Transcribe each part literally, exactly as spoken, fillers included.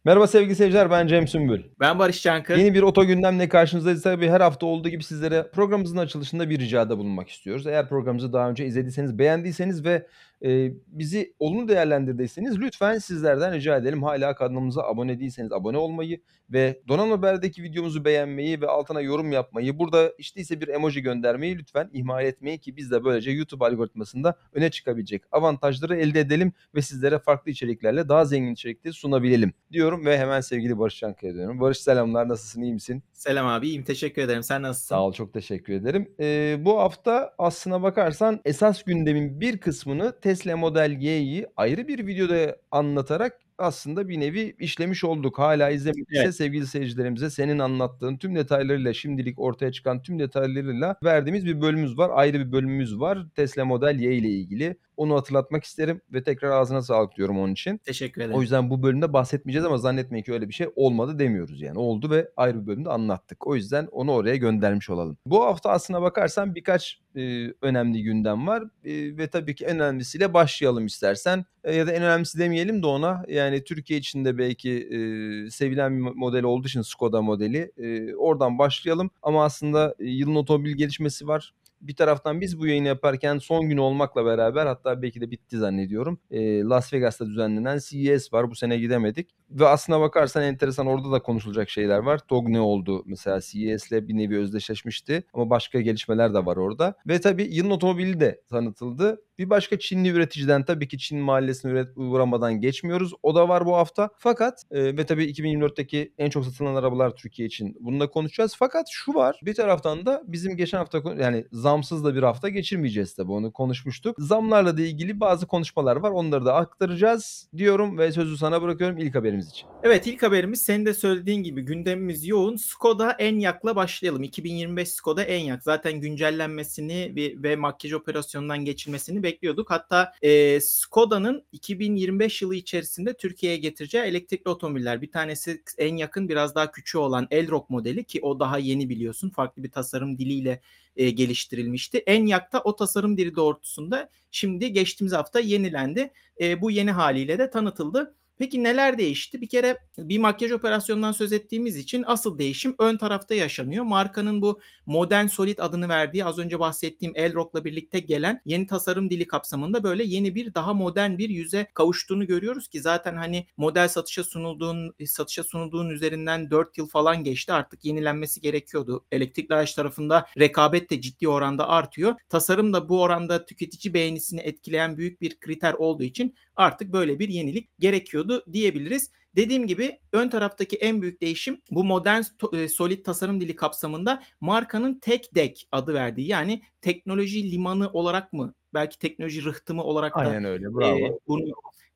Merhaba sevgili seyirciler, ben Cem Sümbül. Ben Barış Çankırı. Yeni bir Oto Gündem'le karşınızdayız. Tabii her hafta olduğu gibi sizlere programımızın açılışında bir ricada bulunmak istiyoruz. Eğer programımızı daha önce izlediyseniz, beğendiyseniz ve, eee, bizi olumlu değerlendirdiyseniz lütfen sizlerden rica edelim. Hâlâ kanalımıza abone değilseniz abone olmayı ve Donanım Haber'deki videomuzu beğenmeyi ve altına yorum yapmayı, burada hiç değilse bir emoji göndermeyi lütfen ihmal etmeyin ki biz de böylece YouTube algoritmasında öne çıkabilecek avantajları elde edelim ve sizlere farklı içeriklerle daha zengin içerikleri sunabilelim diyorum ve hemen sevgili Barış Çankaya dönüyorum. Barış selamlar, nasılsın, iyi misin? Selam abi, iyiyim, teşekkür ederim. Sen Sağ nasılsın? ol, çok teşekkür ederim. Eee, bu hafta aslına bakarsan esas gündemin bir kısmını Tesla Model Y'yi ayrı bir videoda anlatarak aslında bir nevi işlemiş olduk. Hâlâ Evet. izlemediyse sevgili seyircilerimize senin anlattığın tüm detaylarıyla, şimdilik ortaya çıkan tüm detaylarıyla verdiğimiz bir bölümümüz var. Ayrı bir bölümümüz var Tesla Model Y ile ilgili. Onu hatırlatmak isterim ve tekrar ağzına sağlık diyorum onun için. Teşekkür O ederim. yüzden bu bölümde bahsetmeyeceğiz ama zannetmeyin ki öyle bir şey olmadı demiyoruz yani. Oldu ve ayrı bir bölümde anlattık. O yüzden onu oraya göndermiş olalım. Bu hafta aslına bakarsan birkaç, eee, önemli gündem var, eee, ve tabii ki en önemlisiyle başlayalım istersen. Eee, ya da en önemlisi demeyelim de ona, yani Türkiye içinde belki, eee, sevilen bir mo model olduğu için Skoda modeli, eee, oradan başlayalım ama aslında, eee, yılın otomobil gelişmesi var. Bir taraftan biz bu yayını yaparken son gün olmakla beraber hatta belki de bitti zannediyorum. Eee, Las Vegas'ta düzenlenen C E S var. Bu sene gidemedik ve aslına bakarsan enteresan orada da konuşulacak şeyler var. T O G ne oldu mesela C E S'le bir nevi özdeşleşmişti ama başka gelişmeler de var orada ve tabii yılın otomobili de tanıtıldı. Bir başka Çinli üreticiden tabii ki Çin mahallesine üret uğramadan geçmiyoruz. O da var bu hafta. Fakat, eee, ve tabii iki bin yirmi dörtteki en çok satılan arabalar Türkiye için. Bunu da konuşacağız. Fakat şu var, bir taraftan da bizim geçen hafta ko yani zamsız da bir hafta geçirmeyeceğiz tabii, onu konuşmuştuk. Zamlarla da ilgili bazı konuşmalar var. Onları da aktaracağız diyorum ve sözü sana bırakıyorum ilk haberimiz için. Evet, ilk haberimiz senin de söylediğin gibi gündemimiz yoğun. Skoda Enyaq'la başlayalım. iki bin yirmi beş Skoda Enyaq zaten güncellenmesini ve, ve makyaj operasyonundan geçilmesini bekliyorduk. Hatta e, Skoda'nın iki bin yirmi beş yılı içerisinde Türkiye'ye getireceği elektrikli otomobiller. Bir tanesi Enyaq'ın biraz daha küçüğü olan Elroq modeli ki o daha yeni biliyorsun. Farklı bir tasarım diliyle e, geliştirilmişti. Enyaq da o tasarım dili doğrultusunda şimdi geçtiğimiz hafta yenilendi. E, bu yeni haliyle de tanıtıldı. Peki neler değişti? Bir kere bir makyaj operasyonundan söz ettiğimiz için asıl değişim ön tarafta yaşanıyor. Markanın bu Modern Solid adını verdiği az önce bahsettiğim Elroq'la birlikte gelen yeni tasarım dili kapsamında böyle yeni bir daha modern bir yüze kavuştuğunu görüyoruz ki zaten hani model satışa sunulduğun satışa sunulduğun üzerinden dört yıl falan geçti. Artık yenilenmesi gerekiyordu. Elektrikli araç tarafında rekabet de ciddi oranda artıyor. Tasarım da bu oranda tüketici beğenisini etkileyen büyük bir kriter olduğu için artık böyle bir yenilik gerekiyordu diyebiliriz. Dediğim gibi ön taraftaki en büyük değişim bu modern solid tasarım dili kapsamında markanın Tech Deck adı verdiği yani teknoloji limanı olarak mı belki teknoloji rıhtımı olarak da Aynen öyle, e, bravo. bunu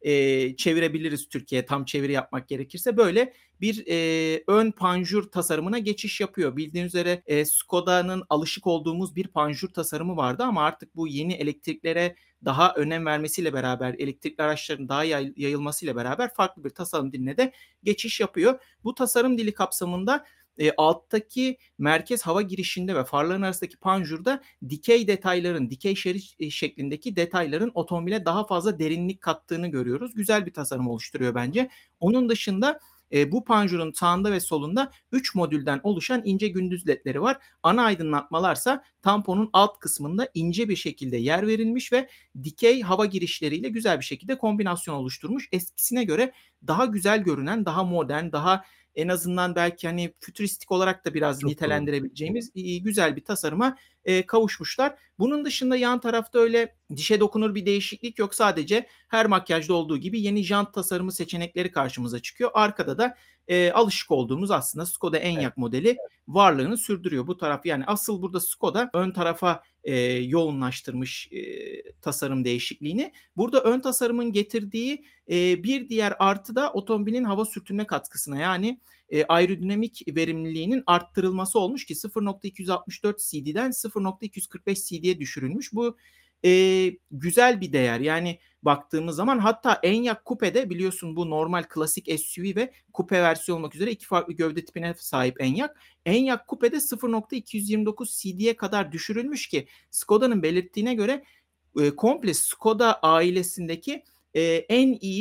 e, çevirebiliriz Türkiye'ye tam çeviri yapmak gerekirse. Böyle bir e, ön panjur tasarımına geçiş yapıyor. Bildiğiniz üzere e, Skoda'nın alışık olduğumuz bir panjur tasarımı vardı ama artık bu yeni elektriklere daha önem vermesiyle beraber, elektrikli araçların daha yayılmasıyla beraber farklı bir tasarım diline de geçiş yapıyor. Bu tasarım dili kapsamında e, alttaki merkez hava girişinde ve farların arasındaki panjurda dikey detayların, dikey şerit şeklindeki detayların otomobile daha fazla derinlik kattığını görüyoruz. Güzel bir tasarım oluşturuyor bence. Onun dışında e, bu panjurun sağında ve solunda üç modülden oluşan ince gündüz ledleri var. Ana aydınlatmalarsa tamponun alt kısmında ince bir şekilde yer verilmiş ve dikey hava girişleriyle güzel bir şekilde kombinasyon oluşturmuş. Eskisine göre daha güzel görünen, daha modern, daha en azından belki hani fütüristik olarak da biraz Çok doğru. nitelendirebileceğimiz güzel bir tasarıma e, kavuşmuşlar. Bunun dışında yan tarafta öyle dişe dokunur bir değişiklik yok. Sadece her makyajda olduğu gibi yeni jant tasarımı seçenekleri karşımıza çıkıyor. Arkada da e, alışık olduğumuz aslında Skoda Evet. Enyaq modeli varlığını sürdürüyor. Bu taraf yani asıl burada Skoda ön tarafa e, yoğunlaştırmış e, tasarım değişikliğini. Burada ön tasarımın getirdiği e, bir diğer artı da otomobilin hava sürtünme katkısına yani e, aerodinamik verimliliğinin arttırılması olmuş ki sıfır nokta iki yüz altmış dört cc'den sıfır nokta iki yüz kırk beş cc'ye düşürülmüş. Bu e, güzel bir değer. Yani baktığımız zaman hatta Enyaq Coupe'de biliyorsun bu normal klasik S U V ve Coupe versiyon olmak üzere iki farklı gövde tipine sahip Enyaq. Enyaq Coupe'de sıfır nokta iki yüz yirmi dokuz cc'ye kadar düşürülmüş ki Skoda'nın belirttiğine göre e, komple Skoda ailesindeki e, en iyi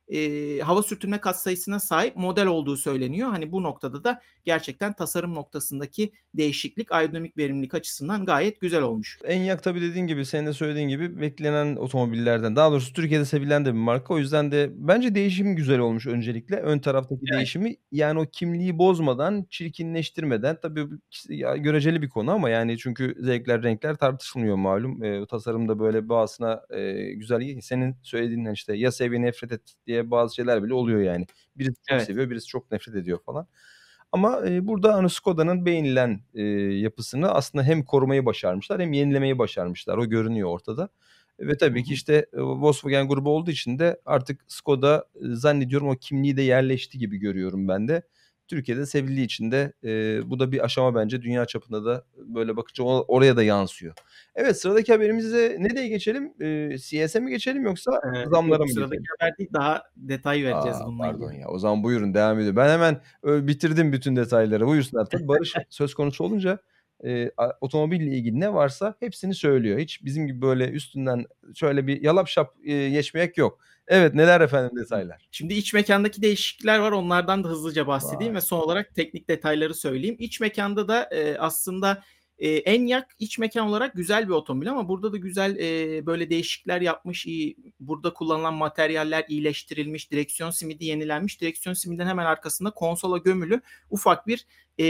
eee, hava sürtünme katsayısına sahip model olduğu söyleniyor. Hani bu noktada da gerçekten tasarım noktasındaki değişiklik aerodinamik verimlilik açısından gayet güzel olmuş. Enyaq tabii dediğin gibi, senin de söylediğin gibi beklenen otomobillerden, daha doğrusu Türkiye'de sevilen de bir marka. O yüzden de bence değişimi güzel olmuş öncelikle. Ön taraftaki Evet. değişimi, yani o kimliği bozmadan, çirkinleştirmeden tabii bu kişi ya göreceli bir konu ama yani çünkü zevkler, renkler tartışılmıyor malum. Eee, tasarımda böyle bazısına, eee, güzel senin söylediğinden işte ya sev ya nefret et diye bazı şeyler bile oluyor yani. Birisi çok Evet. seviyor, birisi çok nefret ediyor falan. Ama, eee, burada hani Skoda'nın beğenilen, eee, yapısını aslında hem korumayı başarmışlar hem yenilemeyi başarmışlar. O görünüyor ortada ve Hı tabii ki hı. işte, eee, Volkswagen grubu olduğu için de artık Skoda, ııı, zannediyorum o kimliği de yerleşti gibi görüyorum ben de. Türkiye'de sevildiği için de, eee, bu da bir aşama bence dünya çapında da böyle bakınca o oraya da yansıyor. Evet, sıradaki haberimize ne diye geçelim? Eee, C S'e mi geçelim yoksa Eee, zamlara yok, mı sıradaki geçelim? haber değil, daha detay vereceğiz A! bununla Pardon ilgili. ya. O zaman buyurun devam ediyorum. Ben hemen, öyle bitirdim bütün detayları. Buyursunlar. Tabii Barış söz konusu olunca, eee, a otomobille ilgili ne varsa hepsini söylüyor. Hiç bizim gibi böyle üstünden şöyle bir yalap şap, eee, geçmek yok. Evet, neler efendim detaylar? Şimdi iç mekândaki değişiklikler var. Onlardan da hızlıca bahsedeyim ve Vay! son olarak teknik detayları söyleyeyim. İç mekânda da, eee, aslında, eee, Enyaq iç mekân olarak güzel bir otomobil ama burada da güzel, eee, böyle değişiklikler yapmış. İii, burada kullanılan materyaller iyileştirilmiş, direksiyon simidi yenilenmiş. Direksiyon simidinin hemen arkasında konsola gömülü ufak bir,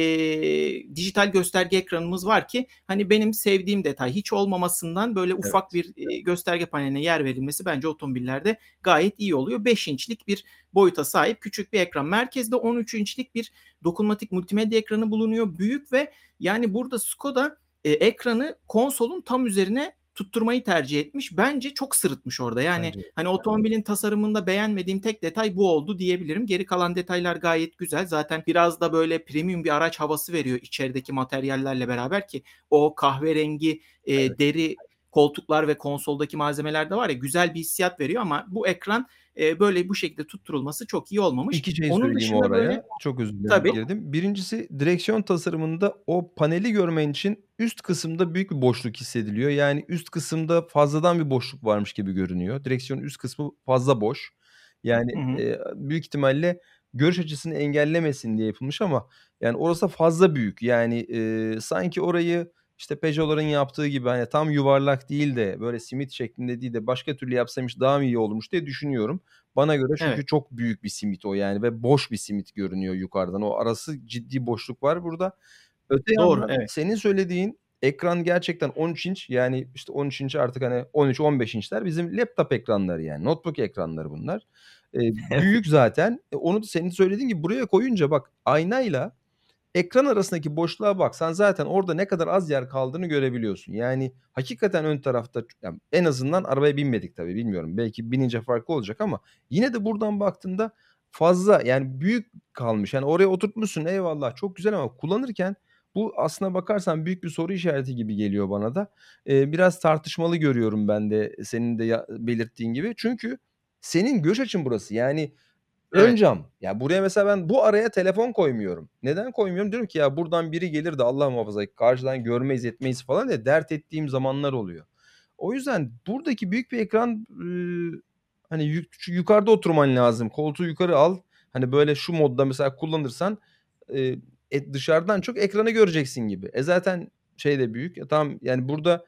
eee, dijital gösterge ekranımız var ki hani benim sevdiğim detay. Hiç olmamasından böyle ufak Evet. bir, eee, gösterge paneline yer verilmesi bence otomobillerde gayet iyi oluyor. beş inçlik bir boyuta sahip küçük bir ekran. Merkezde on üç inçlik bir dokunmatik multimedya ekranı bulunuyor. Büyük ve yani burada Skoda, eee, ekranı konsolun tam üzerine tutturmayı tercih etmiş. Bence çok sırıtmış orada. Yani, Bence de. hani, otomobilin tasarımında beğenmediğim tek detay bu oldu diyebilirim. Geri kalan detaylar gayet güzel. Zaten biraz da böyle premium bir araç havası veriyor içerideki materyallerle beraber ki o kahverengi, eee, Evet. deri koltuklar ve konsoldaki malzemeler de var ya, güzel bir hissiyat veriyor ama bu ekran, eee, böyle bu şekilde tutturulması çok iyi olmamış. iki şey Onun söyleyeyim o dışında böyle araya. Çok özür dilerim Tabii. girdim. birincisi direksiyon tasarımında o paneli görmen için üst kısımda büyük bir boşluk hissediliyor. Yani üst kısımda fazladan bir boşluk varmış gibi görünüyor. Direksiyonun üst kısmı fazla boş. Yani, Hı hı. eee, büyük ihtimalle görüş açısını engellemesin diye yapılmış ama yani orası fazla büyük. Yani, eee, sanki orayı işte Peugeot'ların yaptığı gibi hani tam yuvarlak değil de böyle simit şeklinde değil de başka türlü yapsaymış daha mı iyi olurmuş diye düşünüyorum. Bana göre Evet. çünkü çok büyük bir simit o yani ve boş bir simit görünüyor yukarıdan. O arası ciddi boşluk var burada. Öte Doğru, yandan evet. senin söylediğin ekran gerçekten on üç inç yani işte on üç inç artık hani on üç on beş inçler bizim laptop ekranları yani notebook ekranları bunlar. Eee, Evet. büyük zaten. E, onu da senin söylediğin gibi buraya koyunca bak aynayla ekran arasındaki boşluğa baksan zaten orada ne kadar az yer kaldığını görebiliyorsun. Yani hakikaten ön tarafta ç ya en azından arabaya binmedik tabii bilmiyorum. Belki binince farklı olacak ama yine de buradan baktığında fazla yani büyük kalmış. Yani oraya oturtmuşsun eyvallah çok güzel ama kullanırken bu aslına bakarsan büyük bir soru işareti gibi geliyor bana da. Eee, biraz tartışmalı görüyorum ben de senin de ya belirttiğin gibi. Çünkü senin görüş açın burası. Yani ön Evet. cam. Ya, buraya mesela ben bu araya telefon koymuyorum. Neden koymuyorum? Diyorum ki ya buradan biri gelir de Allah muhafaza karşıdan görmeyiz etmeyiz falan diye dert ettiğim zamanlar oluyor. O yüzden buradaki büyük bir ekran, ııı, hani, yuk şu yukarıda oturman lazım. Koltuğu yukarı al. Hani, böyle şu modda mesela kullanırsan, eee, e, dışarıdan çok ekranı göreceksin gibi. E, zaten şey de büyük. E, tamam yani burada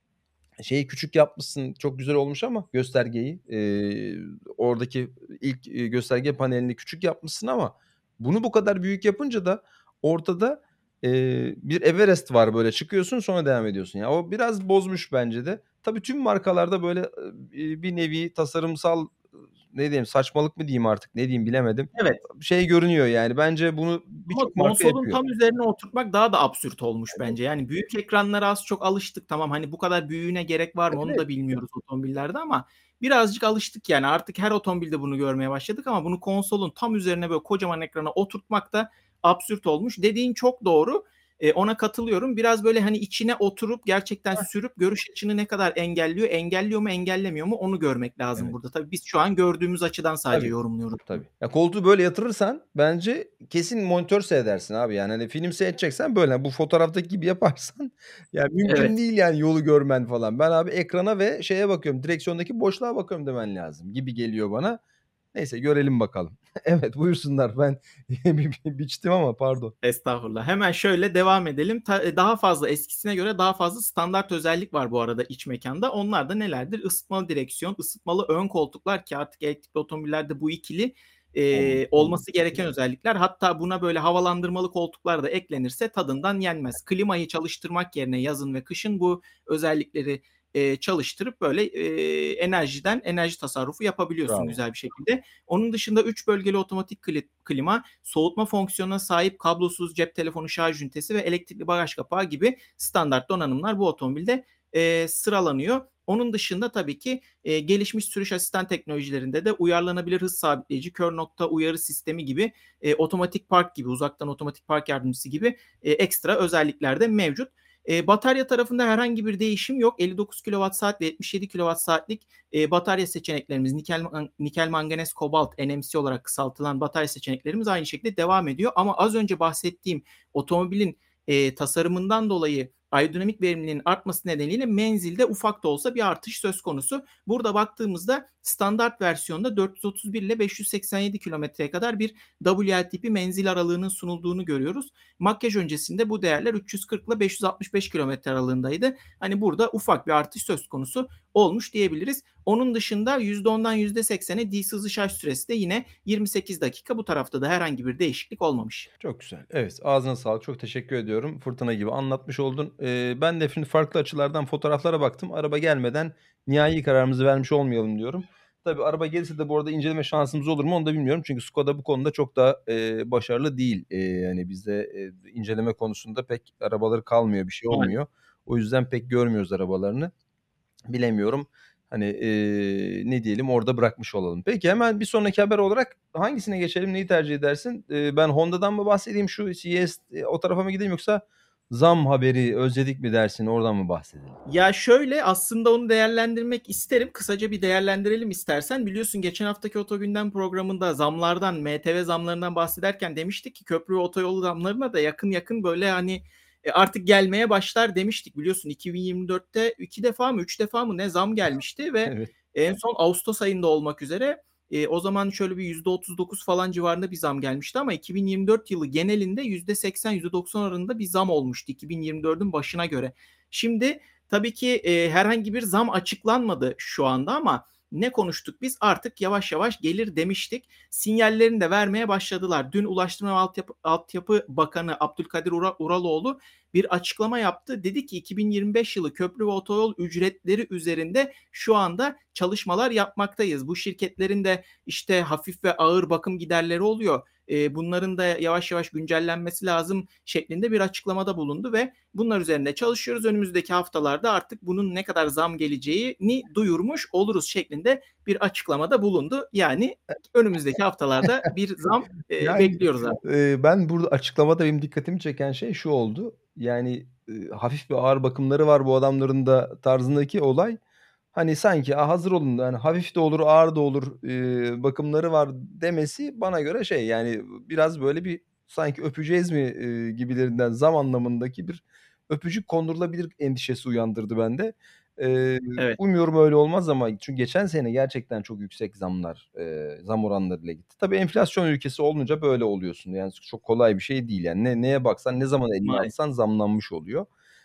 şeyi küçük yapmışsın, çok güzel olmuş ama göstergeyi, eee, oradaki ilk, eee, gösterge panelini küçük yapmışsın ama bunu bu kadar büyük yapınca da ortada, eee, bir Everest var böyle çıkıyorsun sonra devam ediyorsun. Ya, o biraz bozmuş bence de. Tabii tüm markalarda böyle, ııı, iii, bir nevi tasarımsal, ııı, ne diyeyim, saçmalık mı diyeyim artık, ne diyeyim bilemedim. Evet. Şey görünüyor yani bence bunu Ama birçok marka konsolun yapıyor. tam üzerine oturtmak daha da absürt olmuş Evet. bence. Yani büyük ekranlara az çok alıştık. Tamam, hani, bu kadar büyüğüne gerek var mı onu Evet. da bilmiyoruz otomobillerde ama birazcık alıştık yani. Artık her otomobilde bunu görmeye başladık ama bunu konsolun tam üzerine böyle kocaman ekrana oturtmak da absürt olmuş. Dediğin çok doğru. Eee, ona katılıyorum. Biraz böyle, hani, içine oturup gerçekten Heh. sürüp görüş açını ne kadar engelliyor, engelliyor mu, engellemiyor mu onu görmek lazım burada. Evet. Tabii biz şu an gördüğümüz açıdan sadece Tabii. yorumluyoruz bunu. Tabii. Ya, koltuğu böyle yatırırsan bence kesin monitör seyredersin abi. Yani, hani, film seyredeceksen böyle. Bu fotoğraftaki gibi yaparsan ya mümkün Evet. değil yani yolu görmen falan. Ben abi ekrana ve şeye bakıyorum, direksiyondaki boşluğa bakıyorum demen lazım gibi geliyor bana. Neyse görelim bakalım. Evet, buyursunlar. Ben bi bi biçtim ama pardon. Estağfurullah. Hemen şöyle devam edelim. Ta eee, daha fazla eskisine göre daha fazla standart özellik var bu arada iç mekânda. Onlar da nelerdir? Isıtmalı direksiyon, ısıtmalı ön koltuklar ki artık elektrikli otomobillerde bu ikili, eee, olması gereken özellikler. Hatta buna böyle havalandırmalı koltuklar da eklenirse tadından yenmez. Klimayı çalıştırmak yerine yazın ve kışın bu özellikleri, eee, çalıştırıp böyle, eee, enerjiden enerji tasarrufu yapabiliyorsun Bravo. güzel bir şekilde. Onun dışında üç bölgeli otomatik kli klima, soğutma fonksiyonuna sahip kablosuz cep telefonu şarj ünitesi ve elektrikli bagaj kapağı gibi standart donanımlar bu otomobilde, eee, sıralanıyor. Onun dışında tabii ki, eee, gelişmiş sürüş asistan teknolojilerinde de uyarlanabilir hız sabitleyici, kör nokta uyarı sistemi gibi, eee, otomatik park gibi, uzaktan otomatik park yardımcısı gibi, eee, ekstra özellikler de mevcut. Eee, batarya tarafında herhangi bir değişim yok. elli dokuz kilowatt saat ve yetmiş yedi kilowatt saatlik, eee, batarya seçeneklerimiz nikel man nikel manganez kobalt N M C olarak kısaltılan batarya seçeneklerimiz aynı şekilde devam ediyor. Ama az önce bahsettiğim otomobilin, eee, tasarımından dolayı aerodinamik verimliliğinin artması nedeniyle menzilde ufak da olsa bir artış söz konusu. Burada baktığımızda standart versiyonda dört yüz otuz bir ile beş yüz seksen yedi kilometreye kadar bir W L T P menzil aralığının sunulduğunu görüyoruz. Makyaj öncesinde bu değerler üç yüz kırk ile beş yüz altmış beş kilometre aralığındaydı. Hani burada ufak bir artış söz konusu olmuş diyebiliriz. Onun dışında yüzde ondan yüzde seksene DC hızlı şarj süresi de yine yirmi sekiz dakika. Bu tarafta da herhangi bir değişiklik olmamış. Çok güzel. Evet, ağzına sağlık. Çok teşekkür ediyorum. Fırtına gibi anlatmış oldun. Eee, ben de şimdi farklı açılardan fotoğraflara baktım. Araba gelmeden nihai kararımızı vermiş olmayalım diyorum. Tabii araba gelirse de bu arada inceleme şansımız olur mu onu da bilmiyorum. Çünkü Skoda bu konuda çok da, eee, başarılı değil. Eee, hani bizde, eee, inceleme konusunda pek arabaları kalmıyor, bir şey Maalesef. olmuyor. O yüzden pek görmüyoruz arabalarını. Bilemiyorum. Hani, eee, ne diyelim, orada bırakmış olalım. Peki, hemen bir sonraki haber olarak hangisine geçelim, neyi tercih edersin? Eee, ben Honda'dan mı bahsedeyim, şu C E S, eee, o tarafa mı gideyim yoksa zam haberi özledik mi dersin, oradan mı bahsedelim? Ya, şöyle, aslında onu değerlendirmek isterim. Kısaca bir değerlendirelim istersen. Biliyorsun geçen haftaki Oto Gündem programında zamlardan, M T V zamlarından bahsederken demiştik ki köprü ve otoyolu zamlarına da yakın yakın böyle, hani, eee, artık gelmeye başlar demiştik. Biliyorsun iki bin yirmi dörtte iki defa mı üç defa mı ne zam gelmişti ve Evet. en son ağustos ayında olmak üzere, eee, o zaman şöyle bir yüzde otuz dokuz falan civarında bir zam gelmişti ama iki bin yirmi dört yılı genelinde yüzde seksen yüzde doksan oranında bir zam olmuştu iki bin yirmi dördün başına göre. Şimdi tabii ki, eee, herhangi bir zam açıklanmadı şu anda ama ne konuştuk biz? Artık yavaş yavaş gelir demiştik. Sinyallerini de vermeye başladılar. Dün Ulaştırma ve Altyapı Altyapı Bakanı Abdülkadir Ura Uraloğlu bir açıklama yaptı. Dedi ki iki bin yirmi beş yılı köprü ve otoyol ücretleri üzerinde şu anda çalışmalar yapmaktayız. Bu şirketlerin de işte hafif ve ağır bakım giderleri oluyor. Eee, bunların da yavaş yavaş güncellenmesi lazım şeklinde bir açıklamada bulundu ve bunlar üzerinde çalışıyoruz. Önümüzdeki haftalarda artık bunun ne kadar zam geleceğini duyurmuş oluruz şeklinde bir açıklamada bulundu. Yani önümüzdeki haftalarda bir zam, eee, Yani, bekliyoruz artık. eee, ben burada açıklamada benim dikkatimi çeken şey şu oldu. Yani, ııı, hafif ve ağır bakımları var bu adamların da tarzındaki olay, hani, sanki, "A, hazır olun, hani, hafif de olur, ağır da olur, eee, bakımları var." demesi bana göre şey, yani, biraz böyle bir sanki öpeceğiz mi, eee, gibilerinden zam anlamındaki bir öpücük kondurulabilir endişesi uyandırdı bende. Eee, Evet, umuyorum öyle olmaz ama çünkü geçen sene gerçekten çok yüksek zamlar, eee, zam oranlarıyla gitti. Tabii enflasyon ülkesi olunca böyle oluyorsun. Yani çok kolay bir şey değil yani. Ne neye baksan, ne zaman eline maalesef. alsan zamlanmış oluyor.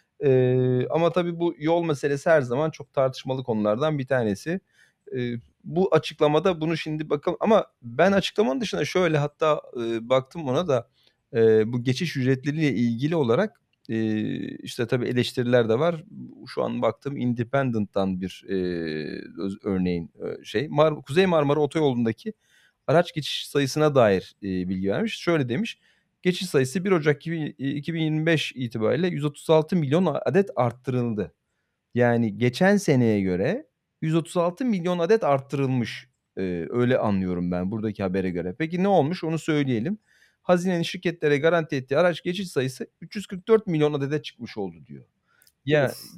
Eee, ama tabii bu yol meselesi her zaman çok tartışmalı konulardan bir tanesi. Eee, bu açıklamada bunu şimdi bakalım ama ben açıklamanın dışında şöyle hatta, eee, baktım ona da, eee, bu geçiş ücretleriyle ilgili olarak, eee, işte, tabii eleştiriler de var. Şu an baktım Independent'tan bir, eee, öz örneğin, eee, şey, Mar Kuzey Marmara Otoyolu'ndaki araç geçiş sayısına dair, eee, bilgi vermiş. Şöyle demiş: "Geçiş sayısı bir Ocak iki bin iki bin yirmi beş itibariyle yüz otuz altı milyon adet arttırıldı." Yani geçen seneye göre yüz otuz altı milyon adet arttırılmış. Eee, öyle anlıyorum ben buradaki habere göre. Peki ne olmuş onu söyleyelim. Hazinenin şirketlere garanti ettiği araç geçiş sayısı üç yüz kırk dört milyon adede çıkmış oldu diyor. Ya Of!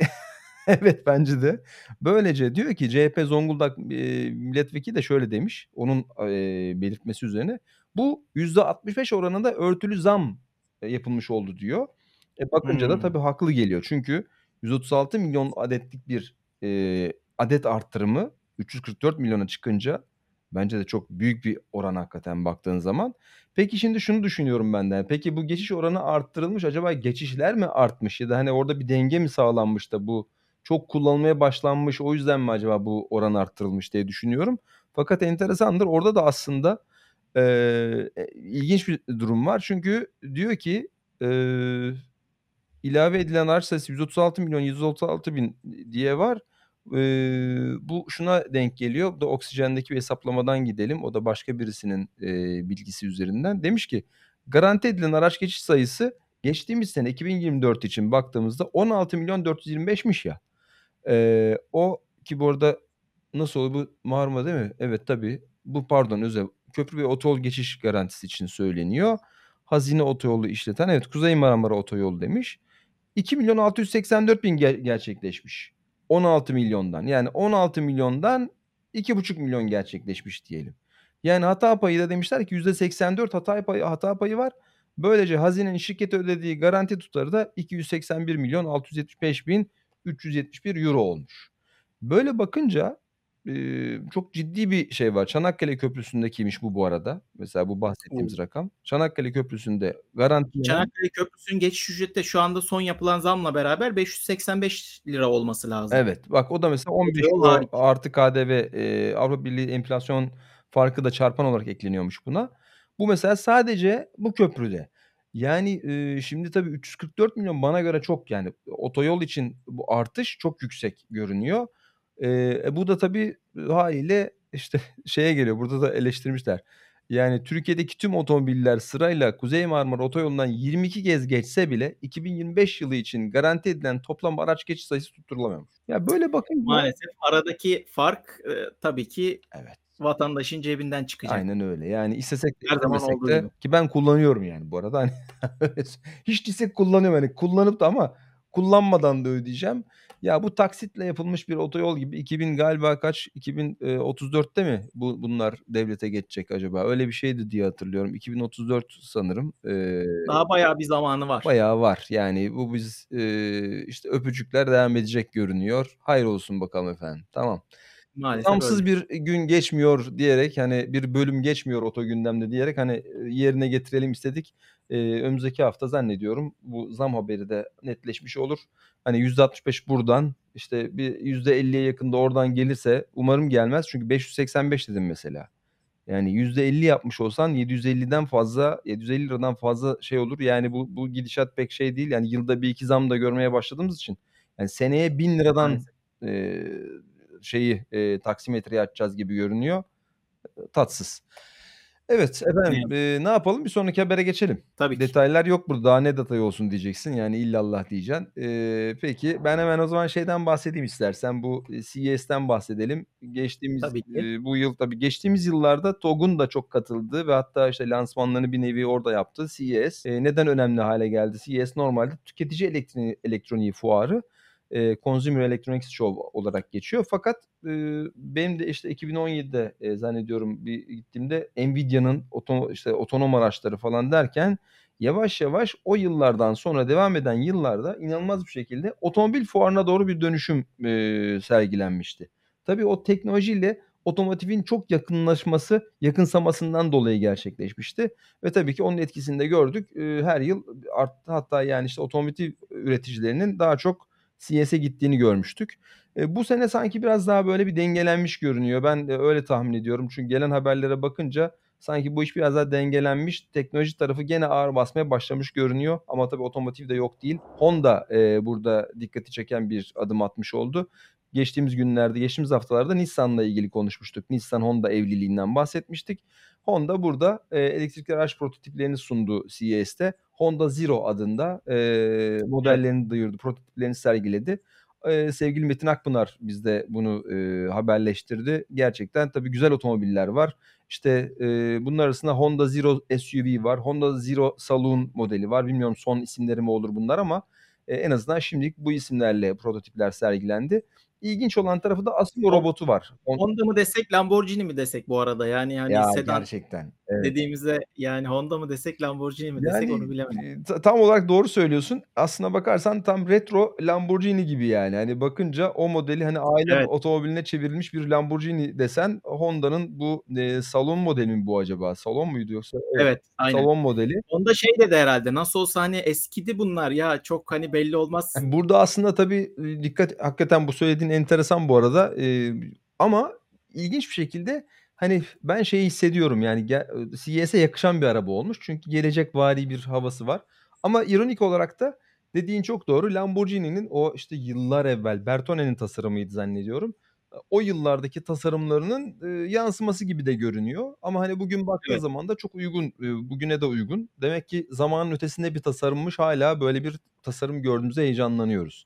evet, bence de. Böylece diyor ki C H P Zonguldak, eee, milletvekili de şöyle demiş, onun, eee, belirtmesi üzerine, "Bu yüzde altmış beş oranında örtülü zam, eee, yapılmış oldu." diyor. E, bakınca da Hımm. tabii haklı geliyor. Çünkü yüz otuz altı milyon adetlik bir, eee, adet arttırımı üç yüz kırk dört milyona çıkınca Bence de çok büyük bir oran hakikaten baktığın zaman. Peki, şimdi şunu düşünüyorum ben de, peki bu geçiş oranı arttırılmış, acaba geçişler mi artmış ya da, hani, orada bir denge mi sağlanmış da bu çok kullanılmaya başlanmış, o yüzden mi acaba bu oran arttırılmış diye düşünüyorum. Fakat enteresandır, orada da aslında, eee, e ilginç bir durum var. Çünkü diyor ki, eee, ilave edilen araç sayısı yüz otuz altı milyon yüz otuz altı bin diye var. Eee, bu şuna denk geliyor. Bu da Oksijen'deki bir hesaplamadan gidelim. O da başka birisinin, eee, bilgisi üzerinden. Demiş ki garanti edilen araç geçiş sayısı geçtiğimiz sene iki bin yirmi dört için baktığımızda on altı milyon dört yüz yirmi beşmiş ya. Eee, o ki bu arada nasıl oluyor bu Marmara değil mi? Evet, tabii. Bu pardon özel köprü ve otoyol geçiş garantisi için söyleniyor. Hazine otoyolu işleten evet Kuzey Marmara Otoyolu demiş. iki milyon altı yüz seksen dört bin ger gerçekleşmiş. on altı milyondan yani on altı milyondan iki buçuk milyon gerçekleşmiş diyelim. Yani hata payı da demişler ki yüzde seksen dört hata payı hata payı var. Böylece hazinenin şirkete ödediği garanti tutarı da iki yüz seksen bir milyon altı yüz yetmiş beş bin üç yüz yetmiş bir euro olmuş. Böyle bakınca, eee, çok ciddi bir şey var. Çanakkale Köprüsü'ndekiymiş bu bu arada. Mesela bu O! bahsettiğimiz rakam. Çanakkale Köprüsü'nde garantilenen Çanakkale Köprüsü'nün geçiş ücreti de şu anda son yapılan zamla beraber beş yüz seksen beş lira olması lazım. Evet, bak o da mesela on beş Otoyol euro hariç. artı K D V, eee, Avrupa Birliği enflasyon farkı da çarpan olarak ekleniyormuş buna. Bu mesela sadece bu köprüde. Yani, eee, şimdi tabii üç yüz kırk dört milyon bana göre çok yani otoyol için bu artış çok yüksek görünüyor. Eee, e, bu da tabii hâliyle işte şeye geliyor, burada da eleştirmişler. Yani Türkiye'deki tüm otomobiller sırayla Kuzey Marmara Otoyolu'ndan yirmi iki kez geçse bile iki bin yirmi beş yılı için garanti edilen toplam araç geçiş sayısı tutturulamıyormuş. Ya, böyle bakınca Maalesef aradaki fark, eee, tabii ki Evet. vatandaşın cebinden çıkacak. Aynen öyle. Yani istesek de Her zaman istemesek olduğu gibi. de ki ben kullanıyorum yani bu arada hani hiç değilse kullanıyorum hani kullanıp da ama kullanmadan da ödeyeceğim. Ya, bu taksitle yapılmış bir otoyol gibi iki bin galiba kaç iki bin, eee, otuz dörtte mi bu bunlar devlete geçecek acaba? Öyle bir şeydi diye hatırlıyorum. iki bin otuz dört sanırım. Eee, Daha bayağı bir zamanı var. bayağı var. Yani bu biz, eee, işte öpücükler devam edecek görünüyor. Hayırlı bakalım efendim. Tamam. Maalesef Gamsız öyle. bir gün geçmiyor diyerek, hani, bir bölüm geçmiyor oto gündemde diyerek, hani, eee, yerine getirelim istedik. Eee, önümüzdeki hafta zannediyorum bu zam haberi de netleşmiş olur. Hani, yüzde altmış beş buradan, işte, bir yüzde elliye yakın da oradan gelirse umarım gelmez çünkü beş yüz seksen beş dedim mesela. Yani yüzde elli yapmış olsan yedi yüz elliden fazla yedi yüz elli liradan fazla şey olur. Yani bu bu gidişat pek şey değil. Yani yılda bir iki zam da görmeye başladığımız için. Yani seneye bin liradan Maalesef. eee, şeyi, eee, taksimetreyi açacağız gibi görünüyor. Eee, tatsız. Evet, Ne efendim, yazık. eee, ne yapalım? Bir sonraki habere geçelim. Tabii ki. Detaylar yok burada. Daha ne detayı olsun diyeceksin. Yani illallah diyeceksin. Eee, peki ben hemen o zaman şeyden bahsedeyim istersen. Bu, eee, C E S'ten bahsedelim. Geçtiğimiz, Tabii ki. eee, bu yıl tabii geçtiğimiz yıllarda TOG'un da çok katıldığı ve hatta, işte, lansmanlarını bir nevi orada yaptığı C E S. Eee, neden önemli hâle geldi? C E S normalde tüketici elektriği elektroniği fuarı. Eee, Consumer Electronics Show olarak geçiyor. Fakat, eee, benim de, işte, iki bin on yedide, eee, zannediyorum bir gittiğimde Nvidia'nın oto işte, otonom araçları falan derken yavaş yavaş o yıllardan sonra devam eden yıllarda inanılmaz bir şekilde otomobil fuarına doğru bir dönüşüm, eee, sergilenmişti. Tabii o teknolojiyle otomotivin çok yakınlaşması, yakınsamasından dolayı gerçekleşmişti ve tabii ki onun etkisini de gördük. Eee, her yıl arttı. Hatta, yani, işte, otomotiv üreticilerinin daha çok C E S'e gittiğini görmüştük. Eee, bu sene sanki biraz daha böyle bir dengelenmiş görünüyor. Ben de öyle tahmin ediyorum. Çünkü gelen haberlere bakınca sanki bu iş biraz daha dengelenmiş. Teknoloji tarafı gene ağır basmaya başlamış görünüyor ama tabii otomotiv de yok değil. Honda, eee, burada dikkati çeken bir adım atmış oldu. Geçtiğimiz günlerde, geçtiğimiz haftalarda Nissan'la ilgili konuşmuştuk. Nissan-Honda evliliğinden bahsetmiştik. Honda burada, eee, elektrikli araç prototiplerini sundu C E S'te. Honda Zero adında, eee, Evet. modellerini duyurdu, prototiplerini sergiledi. Eee, sevgili Metin Akpınar bizde bunu, eee, haberleştirdi. Gerçekten tabii güzel otomobiller var. İşte, eee, bunlar arasında Honda Zero S U V var. Honda Zero Saloon modeli var. Bilmiyorum son isimleri mi olur bunlar ama, eee, en azından şimdilik bu isimlerle prototipler sergilendi. İlginç olan tarafı da Asimo Hon robotu var. On Honda mı desek, Lamborghini mi desek bu arada? Yani, hani, Ya, sedan gerçekten. Evet. dediğimizde yani Honda mı desek, Lamborghini mi desek onu Yani, bilemedim. eee, ta tam olarak doğru söylüyorsun. Aslına bakarsan tam retro Lamborghini gibi yani. Hani, bakınca o modeli, hani, aile Evet. otomobiline çevrilmiş bir Lamborghini desen Honda'nın bu, eee, salon modeli mi bu acaba? Salon muydu yoksa? Evet, Evet, aynen. salon modeli. Honda şey dedi herhâlde, nasıl olsa, hani, eskidi bunlar ya, çok, hani, belli olmaz. Burada aslında tabii, eee, dikkat hakikaten bu söylediğin enteresan bu arada, eee, ama ilginç bir şekilde, hani, ben şeyi hissediyorum yani ge eee, C E S'e yakışan bir araba olmuş. Çünkü gelecekvari bir havası var. Ama ironik olarak da dediğin çok doğru. Lamborghini'nin o, işte, yıllar evvel Bertone'nin tasarımıydı zannediyorum. Eee, o yıllardaki tasarımlarının, ııı, yansıması gibi de görünüyor. Ama, hani, bugün baktığın Evet. zaman da çok uygun, eee, bugüne de uygun. Demek ki zamanın ötesinde bir tasarımmış. Hâlâ böyle bir tasarım gördüğümüzde heyecanlanıyoruz.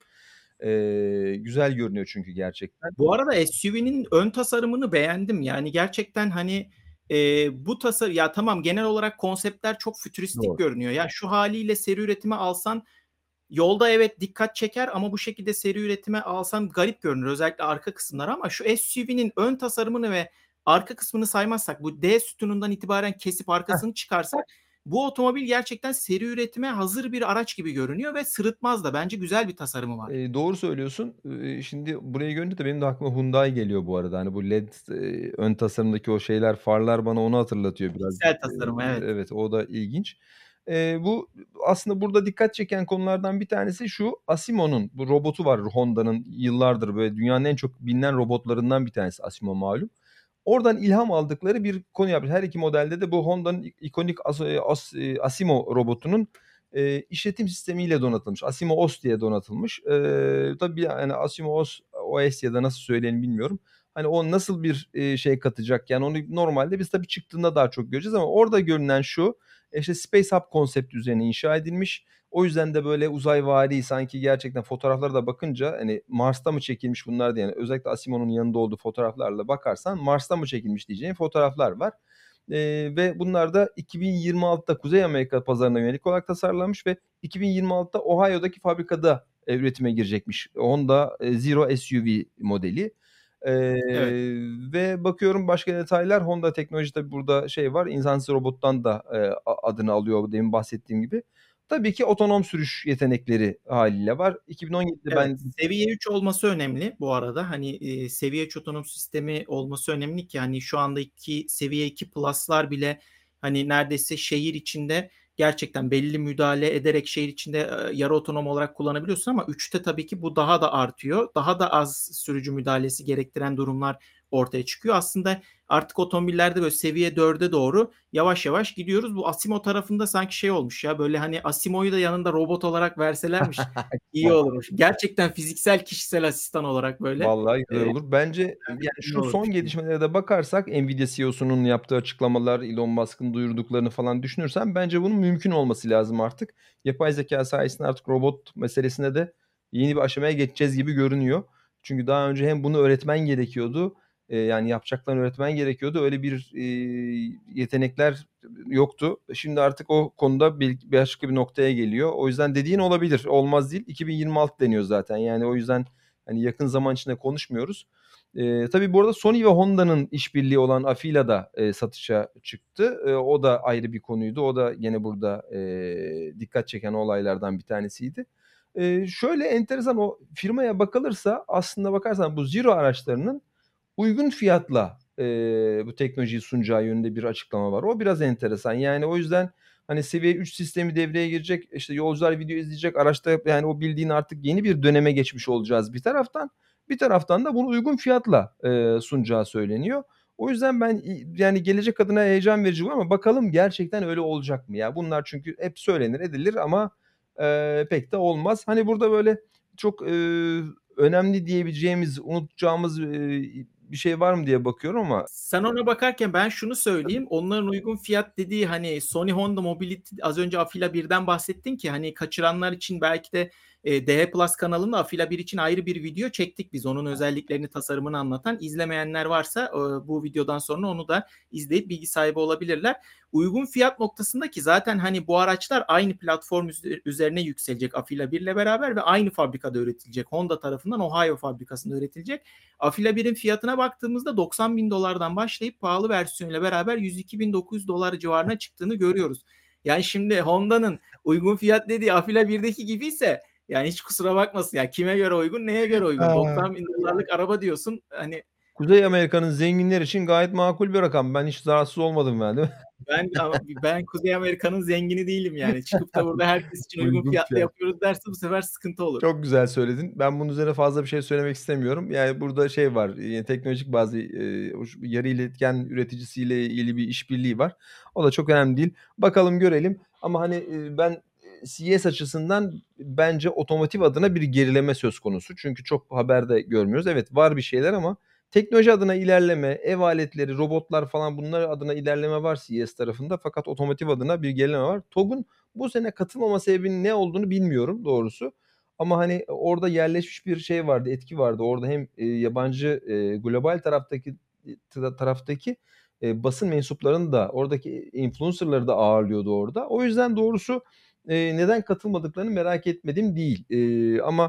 Eee, güzel görünüyor çünkü gerçekten. Bu arada S U V'nin ön tasarımını beğendim. Yani gerçekten, hani, eee, bu tasar ya tamam, genel olarak konseptler çok fütüristik Doğru. görünüyor. Ya, şu hâliyle seri üretime alsan yolda evet dikkat çeker ama bu şekilde seri üretime alsan garip görünür, özellikle arka kısımları ama şu S U V'nin ön tasarımını ve arka kısmını saymazsak, bu D sütunundan itibaren kesip Heh. arkasını çıkarsak bu otomobil gerçekten seri üretime hazır bir araç gibi görünüyor ve sırıtmaz da. Bence güzel bir tasarımı var. Eee, doğru söylüyorsun. Eee, şimdi burayı görünce de benim de aklıma Hyundai geliyor bu arada. Hani, bu led, eee, ön tasarımdaki o şeyler, farlar bana onu hatırlatıyor birazcık. Piksel Eee, tasarımı, evet. evet, o da ilginç. Eee, bu aslında burada dikkat çeken konulardan bir tanesi şu: Asimo'nun bu robotu var Honda'nın yıllardır böyle dünyanın en çok bilinen robotlarından bir tanesi Asimo malum. Oradan ilham aldıkları bir konu yapmış. Her iki modelde de bu Honda'nın i ikonik as eee, as eee, Asimo robotunun, eee, işletim sistemiyle donatılmış. Asimo OS diye donatılmış. Eee, tabii, yani, Asimo OS O S ya da nasıl söylenir bilmiyorum. Hani, o nasıl bir, eee, şey katacak? Yani, onu normalde biz tabii çıktığında daha çok göreceğiz ama orada görünen şu: İşte, Space Hub konsepti üzerine inşa edilmiş. O yüzden de böyle uzayvari, sanki gerçekten fotoğraflara da bakınca, hani, Mars'ta mı çekilmiş bunlar diye, yani, özellikle Asimo'nun yanında olduğu fotoğraflarla bakarsan Mars'ta mı çekilmiş diyeceğin fotoğraflar var. Eee, ve bunlar da iki bin yirmi altıda Kuzey Amerika pazarına yönelik olarak tasarlanmış ve iki bin yirmi altıda Ohio'daki fabrikada, eee, üretime girecekmiş Honda, eee, Zero S U V modeli. Eee, Evet. ve bakıyorum başka detaylar Honda Teknoloji tabii burada şey var, insansız robottan da, eee, a adını alıyor demin bahsettiğim gibi. Tabii ki otonom sürüş yetenekleri hâliyle var. iki bin on yedide Evet, ben seviye üç olması önemli bu arada. Hani, eee, seviye üç otonom sistemi olması önemli ki, hani, şu andaki seviye iki Plus'lar bile, hani, neredeyse şehir içinde gerçekten belli müdahale ederek şehir içinde, eee, yarı otonom olarak kullanabiliyorsun ama üçte tabii ki bu daha da artıyor. Daha da az sürücü müdahalesi gerektiren durumlar ortaya çıkıyor. Aslında artık otomobillerde böyle seviye dörde doğru yavaş yavaş gidiyoruz. Bu Asimo tarafında sanki şey olmuş ya, böyle, hani, Asimo'yu da yanında robot olarak verselermiş iyi olurmuş. Gerçekten fiziksel kişisel asistan olarak böyle, Vallahi güzel eee, olur. Bence, yani, güzel şu olurmuş son gibi. gelişmelere de bakarsak Nvidia C E O'sunun yaptığı açıklamalar, Elon Musk'ın duyurduklarını falan düşünürsem bence bunun mümkün olması lazım artık. Yapay zekâ sayesinde artık robot meselesine de yeni bir aşamaya geçeceğiz gibi görünüyor. Çünkü daha önce hem bunu öğretmen gerekiyordu, eee, yani, yapacaklarını öğretmen gerekiyordu. Öyle bir, eee, yetenekler yoktu. Şimdi artık o konuda bil başka bir noktaya geliyor. O yüzden dediğin olabilir, olmaz değil. iki bin yirmi altı deniyor zaten. Yani, o yüzden, hani, yakın zaman içinde konuşmuyoruz. Eee, tabii bu arada Sony ve Honda'nın işbirliği olan Afeela da, eee, satışa çıktı. Eee, o da ayrı bir konuydu. O da gene burada, eee, dikkat çeken olaylardan bir tanesiydi. Eee, şöyle enteresan, o firmaya bakılırsa aslında bakarsan bu Zero araçlarının uygun fiyatla, eee, bu teknolojiyi sunacağı yönünde bir açıklama var. O biraz enteresan. Yani, o yüzden, hani, seviye üç sistemi devreye girecek, işte, yolcular video izleyecek, araçta, yani, o bildiğin artık yeni bir döneme geçmiş olacağız bir taraftan. Bir taraftan da bunu uygun fiyatla, eee, sunacağı söyleniyor. O yüzden ben, i yani, gelecek adına heyecan verici bu ama bakalım gerçekten öyle olacak mı? Ya, bunlar çünkü hep söylenir edilir ama, eee, pek de olmaz. Hani, burada böyle çok, eee, önemli diyebileceğimiz, unutacağımız, eee, bir şey var mı diye bakıyorum ama Sen ona bakarken ben şunu Tabii. söyleyeyim. Onların uygun fiyat dediği, hani, Sony Honda Mobility az önce Afeela birden bahsettin ki, hani, kaçıranlar için belki de eee, D H Plus kanalında Afila bir için ayrı bir video çektik biz. Onun özelliklerini, tasarımını anlatan. İzlemeyenler varsa, eee, bu videodan sonra onu da izleyip bilgi sahibi olabilirler. Uygun fiyat noktasında ki zaten hani bu araçlar aynı platform üze üzerine yükselecek Afila bir ile beraber ve aynı fabrikada üretilecek. Honda tarafından Ohio fabrikasında üretilecek. Afila birin fiyatına baktığımızda doksan bin dolardan başlayıp pahalı versiyonuyla beraber yüz iki bin dokuz yüz dolar civarına çıktığını görüyoruz. Yani şimdi Honda'nın uygun fiyat dediği Afila birdeki gibiyse yani hiç kusura bakmasın ya kime göre uygun, neye göre uygun? A! doksan bin dolarlık araba diyorsun. Hani Kuzey Amerika'nın zenginleri için gayet makul bir rakam. Ben hiç zararsız olmadım yani, değil mi? Ben ama ben Kuzey Amerika'nın zengini değilim yani. Çıkıp da burada herkes için uygun Uygun fiyatla fiyat. yapıyoruz derse bu sefer sıkıntı olur. Çok güzel söyledin. Ben bunun üzerine fazla bir şey söylemek istemiyorum. Yani burada şey var, eee, teknolojik bazı, eee, uç yarı iletken üreticisiyle ilgili bir işbirliği var. O da çok önemli değil. Bakalım görelim ama, hani, eee, ben, eee, C E S açısından bence otomotiv adına bir gerileme söz konusu. Çünkü çok haber de görmüyoruz. Evet, var bir şeyler ama teknoloji adına ilerleme, ev aletleri, robotlar falan bunlar adına ilerleme var C E S tarafında fakat otomotiv adına bir gerileme var. TOG'un bu sene katılmama sebebinin ne olduğunu bilmiyorum doğrusu. Ama, hani, orada yerleşmiş bir şey vardı, etki vardı. Orada hem, eee, yabancı, eee, global taraftaki i tıra taraftaki, eee, basın mensuplarını da oradaki influencer'ları da ağırlıyordu orada. O yüzden doğrusu, eee, neden katılmadıklarını merak etmedim değil. Eee, ama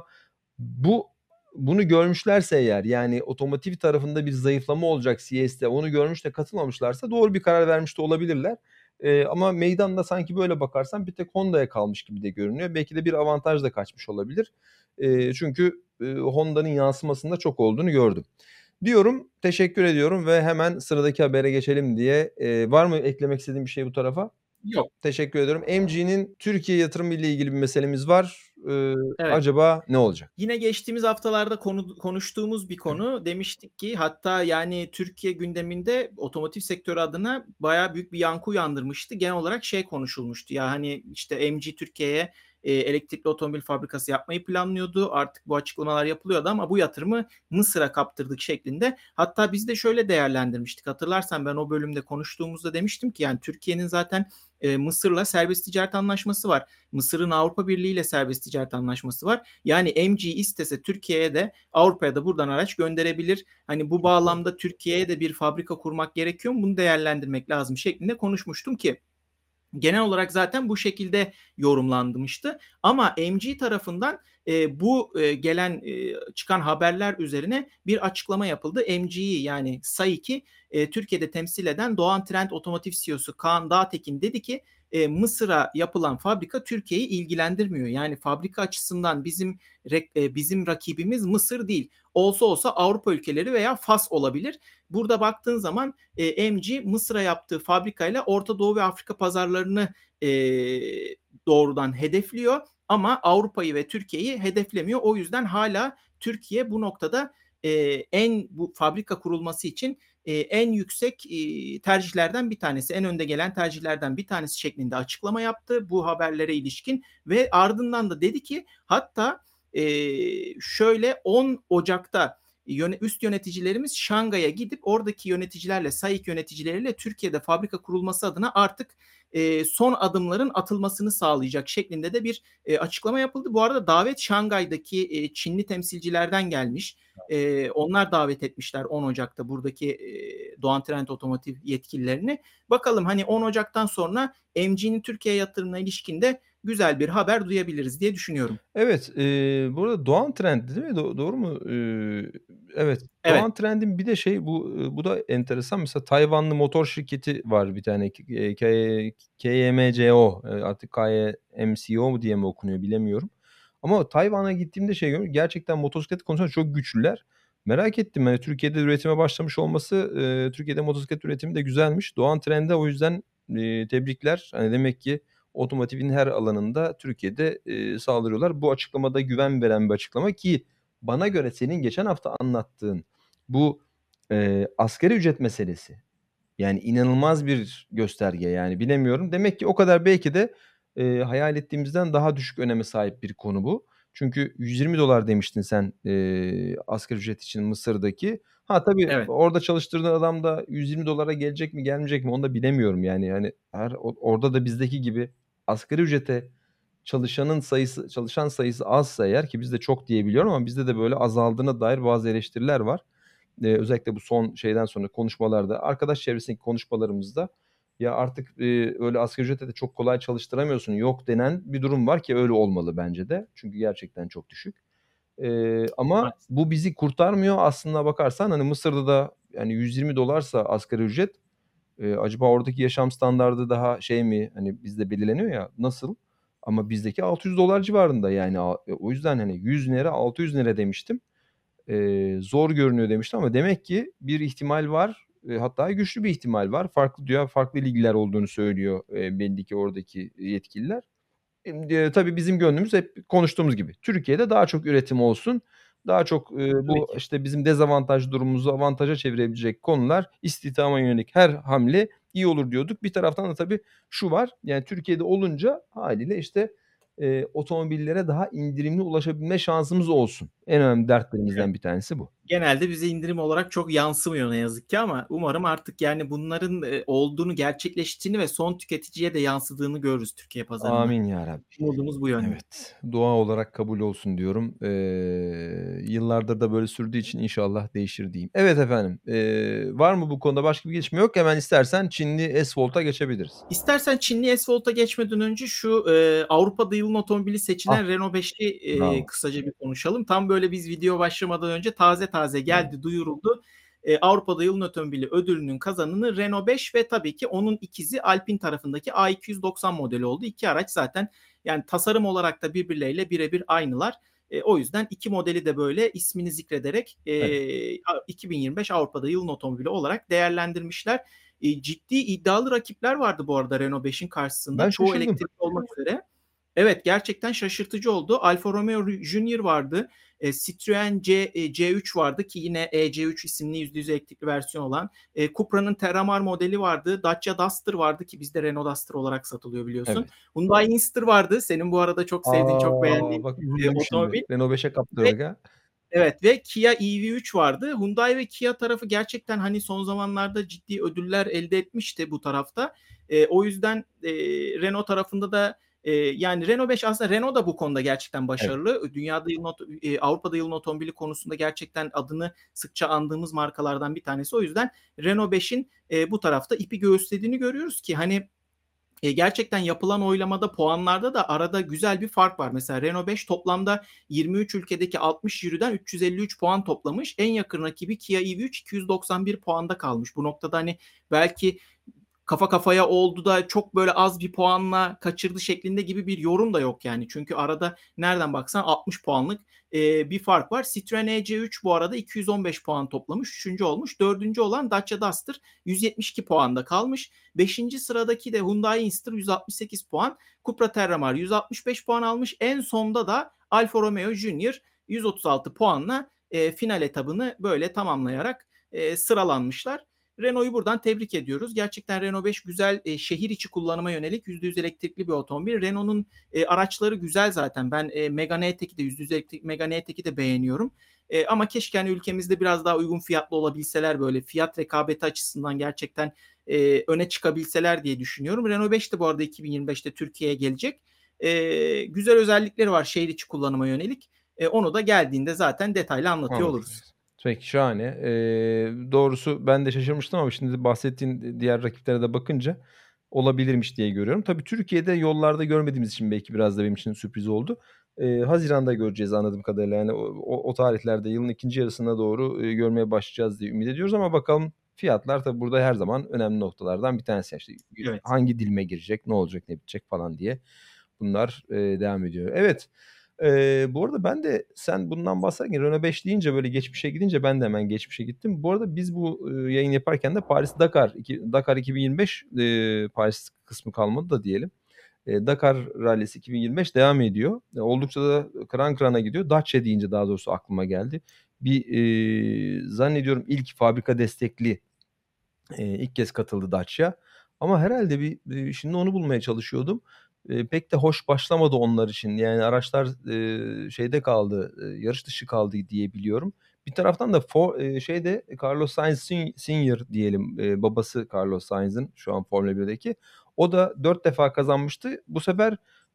bu bunu görmüşlerse eğer, yani otomotiv tarafında bir zayıflama olacak C E S'te, onu görmüş de katılmamışlarsa doğru bir karar vermiş de olabilirler. Eee, ama meydanda sanki böyle bakarsan bir tek Honda'ya kalmış gibi de görünüyor. Belki de bir avantaj da kaçmış olabilir. Eee, çünkü, eee, Honda'nın yansımasında çok olduğunu gördüm. Diyorum, teşekkür ediyorum ve hemen sıradaki habere geçelim diye. Eee, var mı eklemek istediğin bir şey bu tarafa? Yok. Teşekkür ediyorum. M G'nin Türkiye yatırımı ile ilgili bir meselemiz var. Iıı, Evet. acaba ne olacak? Yine geçtiğimiz haftalarda konu konuştuğumuz bir konu. Demiştik ki hatta, yani, Türkiye gündeminde otomotiv sektörü adına bayağı büyük bir yankı uyandırmıştı. Genel olarak şey konuşulmuştu, ya, hani, işte, M G Türkiye'ye, eee, elektrikli otomobil fabrikası yapmayı planlıyordu. Artık bu açıklamalar yapılıyordu ama bu yatırımı Mısır'a kaptırdık şeklinde. Hatta biz de şöyle değerlendirmiştik. Hatırlarsan ben o bölümde konuştuğumuzda demiştim ki, yani, Türkiye'nin zaten, eee, Mısır'la serbest ticaret anlaşması var. Mısır'ın Avrupa Birliği ile serbest ticaret anlaşması var. Yani M G istese Türkiye'ye de Avrupa'ya da buradan araç gönderebilir. Hani bu Çok doğru. bağlamda Türkiye'ye de bir fabrika kurmak gerekiyor mu? Bunu değerlendirmek lazım şeklinde konuşmuştum ki genel olarak zaten bu şekilde yorumlanmıştı. Ama M G tarafından, eee, bu, eee, gelen, eee, çıkan haberler üzerine bir açıklama yapıldı. M G'yi yani SAIC'i, eee, Türkiye'de temsil eden Doğan Trend Otomotiv C E O'su Kaan Dağtekin dedi ki, eee, Mısır'a yapılan fabrika Türkiye'yi ilgilendirmiyor. Yani fabrika açısından bizim rek eee, bizim rakibimiz Mısır değil. Olsa olsa Avrupa ülkeleri veya Fas olabilir. Burada baktığın zaman, eee, M G Mısır'a yaptığı fabrikayla Orta Doğu ve Afrika pazarlarını, eee, doğrudan hedefliyor ama Avrupa'yı ve Türkiye'yi hedeflemiyor. O yüzden hâlâ Türkiye bu noktada, eee, en bu fabrika kurulması için, eee, en yüksek, iii, tercihlerden bir tanesi, en önde gelen tercihlerden bir tanesi şeklinde açıklama yaptı bu haberlere ilişkin ve ardından da dedi ki hatta, eee, şöyle on Ocak'ta yöne üst yöneticilerimiz Şangay'a gidip oradaki yöneticilerle, SAIC yöneticileriyle Türkiye'de fabrika kurulması adına artık, eee, son adımların atılmasını sağlayacak şeklinde de bir, eee, açıklama yapıldı. Bu arada davet Şangay'daki, eee, Çinli temsilcilerden gelmiş. Eee, onlar davet etmişler on Ocak'ta buradaki, eee, Doğan Trend Otomotiv yetkililerini. Bakalım, hani, on Ocak'tan sonra M G'nin Türkiye yatırımına ilişkin de güzel bir haber duyabiliriz diye düşünüyorum. Evet, eee, bu arada Doğan Trend değil mi? Do doğru mu? Eee, evet, Evet. Doğan Trend'in bir de şey bu, ııı, bu da enteresan. Mesela Tayvanlı motor şirketi var bir tane k eee, K K Y M C O, eee, artık K Y M C O mu diye mi okunuyor bilemiyorum. Ama Tayvan'a gittiğimde şey gördüm, gerçekten motosiklet konusunda çok güçlüler. Merak ettim, hani, Türkiye'de üretime başlamış olması, eee, Türkiye'de motosiklet üretimi de güzelmiş. Doğan Trend'e o yüzden, eee, tebrikler. Hani, demek ki otomotivin her alanında Türkiye'de, eee, saldırıyorlar. Bu açıklama da güven veren bir açıklama ki bana göre senin geçen hafta anlattığın bu, eee, asgari ücret meselesi, yani inanılmaz bir gösterge, yani bilemiyorum. Demek ki o kadar belki de, eee, hayal ettiğimizden daha düşük öneme sahip bir konu bu. Çünkü yüz yirmi dolar demiştin sen, eee, asgari ücret için Mısır'daki. Ha, tabii Evet. orada çalıştırdığın adam da yüz yirmi dolara gelecek mi gelmeyecek mi onu da bilemiyorum yani. Yani her o orada da bizdeki gibi asgari ücrete çalışanın sayısı çalışan sayısı azsa eğer ki bizde çok diye biliyorum ama bizde de böyle azaldığına dair bazı eleştiriler var. Eee, özellikle bu son şeyden sonra konuşmalarda, arkadaş çevresindeki konuşmalarımızda ya artık, eee, öyle asgari ücretle de çok kolay çalıştıramıyorsun, yok denen bir durum var ki öyle olmalı bence de. Çünkü gerçekten çok düşük. Eee, ama Maalesef. bu bizi kurtarmıyor. Aslına bakarsan hani Mısır'da da yani yüz yirmi dolarsa asgari ücret, eee, acaba oradaki yaşam standardı daha şey mi, hani bizde belirleniyor ya, nasıl? Ama bizdeki altı yüz dolar civarında yani. A o yüzden hani yüz nere altı yüz nere demiştim. Eee, zor görünüyor demiştim ama demek ki bir ihtimal var, eee, hatta güçlü bir ihtimal var. Farklı dünya, farklı ligler olduğunu söylüyor, eee, belli ki oradaki yetkililer. Emm, eee, tabii bizim gönlümüz hep konuştuğumuz gibi Türkiye'de daha çok üretim olsun, daha çok, eee, Tabii bu, ki. işte, bizim dezavantaj durumumuzu avantaja çevirebilecek konular, istihdama yönelik her hamle iyi olur diyorduk. Bir taraftan da tabii şu var, yani Türkiye'de olunca hâliyle, işte, eee, otomobillere daha indirimli ulaşabilme şansımız olsun. En önemli Evet. dertlerimizden bir tanesi bu. Genelde bize indirim olarak çok yansımıyor ne yazık ki ama umarım artık yani bunların, eee, olduğunu, gerçekleştiğini ve son tüketiciye de yansıdığını görürüz Türkiye pazarında. Amin ya Rabbi. Umudumuz bu yönde. Evet, dua olarak kabul olsun diyorum. Eee, yıllardır da böyle sürdüğü için inşallah değişir diyeyim. Evet efendim, eee, var mı bu konuda başka bir gelişme? Yok. Hemen istersen Çinli S-Volt'a geçebiliriz. İstersen Çinli S-Volt'a geçmeden önce şu, eee, Avrupa'da yılın otomobili Ah, seçilen Renault beşi, eee, bravo. kısaca bir konuşalım. Tam böyle biz video başlamadan önce taze taze Evet. geldi, duyuruldu. Eee, Avrupa'da yılın otomobili ödülünün kazananı Renault beş ve tabii ki onun ikizi Alpine tarafındaki A iki yüz doksan modeli oldu. İki araç zaten yani tasarım olarak da birbirleriyle bire bir aynılar. Eee, o yüzden iki modeli de böyle ismini zikrederek, Evet. eee, a iki bin yirmi beş Avrupa'da yılın otomobili olarak değerlendirmişler. Eee, ciddi iddialı rakipler vardı bu arada Renault beşin karşısında. Ben Çoğu şaşırdım. elektrikli olmak üzere. Evet, gerçekten şaşırtıcı oldu. Alfa Romeo Ru Junior vardı. Eee, Citroen C eee, C üç vardı ki yine E C üç isimli yüzde yüz elektrikli versiyon olan. Eee, Cupra'nın Terramar modeli vardı. Dacia Duster vardı ki bizde Renault Duster olarak satılıyor biliyorsun. Evet. Hyundai Inster vardı. Senin bu arada çok sevdiğin, çok A! beğendiğin, Bak eee, üzüldüm şimdi. otomobil Renault beşe ve kaptırdık ha. evet ve Kia E V üç vardı. Hyundai ve Kia tarafı gerçekten, hani, son zamanlarda ciddi ödüller elde etmişti bu tarafta. Eee, o yüzden, eee, Renault tarafında da, eee, yani Renault beş aslında Renault da bu konuda gerçekten Evet. başarılı. Dünyada yılın oto eee, Avrupa'da yılın otomobili konusunda gerçekten adını sıkça andığımız markalardan bir tanesi. O yüzden Renault beşin, eee, bu tarafta ipi göğüslediğini görüyoruz ki, hani, eee, gerçekten yapılan oylamada, puanlarda da arada güzel bir fark var. Mesela Renault beş toplamda yirmi üç ülkedeki altmış jüriden üç yüz elli üç puan toplamış. En yakın rakibi Kia E V üç iki yüz doksan bir puanda kalmış. Bu noktada, hani, belki kafa kafaya oldu da çok böyle az bir puanla kaçırdı şeklinde gibi bir yorum da yok yani. Çünkü arada nereden baksan altmış puanlık, eee, bir fark var. Citroen E C üç bu arada iki yüz on beş puan toplamış, üçüncü olmuş. dördüncü olan Dacia Duster yüz yetmiş iki puanda kalmış. beşinci sıradaki de Hyundai Inster yüz altmış sekiz puan. Cupra Terramar yüz altmış beş puan almış. En sonda da Alfa Romeo Junior yüz otuz altı puanla, eee, final etabını böyle tamamlayarak, eee, sıralanmışlar. Renault'u buradan tebrik ediyoruz. Gerçekten Renault beş güzel, eee, şehir içi kullanıma yönelik yüzde yüz elektrikli bir otomobil. Renault'un, eee, araçları güzel zaten. Ben, eee, Megane E-Tech'i de yüzde yüz elektrikli Megane E-Tech'i de beğeniyorum. Eee, ama keşke, hani, ülkemizde biraz daha uygun fiyatlı olabilseler, böyle fiyat rekabeti açısından gerçekten, eee, öne çıkabilseler diye düşünüyorum. Renault beş de bu arada iki bin yirmi beşte Türkiye'ye gelecek. Eee, güzel özellikleri var şehir içi kullanıma yönelik. Eee, onu da geldiğinde zaten detaylı anlatıyor oluruz. Anlatacağız. Peki, şahane. Eee, doğrusu ben de şaşırmıştım ama şimdi bahsettiğin diğer rakiplere de bakınca olabilirmiş diye görüyorum. Tabii Türkiye'de yollarda görmediğimiz için belki biraz da benim için sürpriz oldu. Eee, haziranda göreceğiz anladığım kadarıyla. Yani o o o tarihlerde yılın ikinci yarısına doğru, eee, görmeye başlayacağız diye ümit ediyoruz ama bakalım fiyatlar tabii burada her zaman önemli noktalardan bir tanesi. İşte, Evet. hangi dilime girecek, ne olacak, ne bitecek falan diye bunlar, eee, devam ediyor. Evet, eee, bu arada ben de sen bundan bahsederken Renault beş deyince, böyle geçmişe gidince ben de hemen geçmişe gittim. Bu arada biz bu, ııı, yayın yaparken de Paris-Dakar iki Dakar iki bin yirmi beş, eee, Paris kısmı kalmadı da diyelim. Eee, Dakar Rallisi iki bin yirmi beş devam ediyor. Eee, oldukça da kıran kırana gidiyor. Dacia deyince daha doğrusu aklıma geldi. Bir, eee, zannediyorum ilk fabrika destekli, eee, ilk kez katıldı Dacia ama herhâlde bir, eee, şimdi onu bulmaya çalışıyordum. Eee, pek de hoş başlamadı onlar için. Yani araçlar, eee, şeyde kaldı, eee, yarış dışı kaldı diye biliyorum. Bir taraftan da for eee, şeyde Carlos Sainz sen Senior diyelim, eee, babası Carlos Sainz'ın şu an Formula birdeki. O da dört defa kazanmıştı. Bu sefer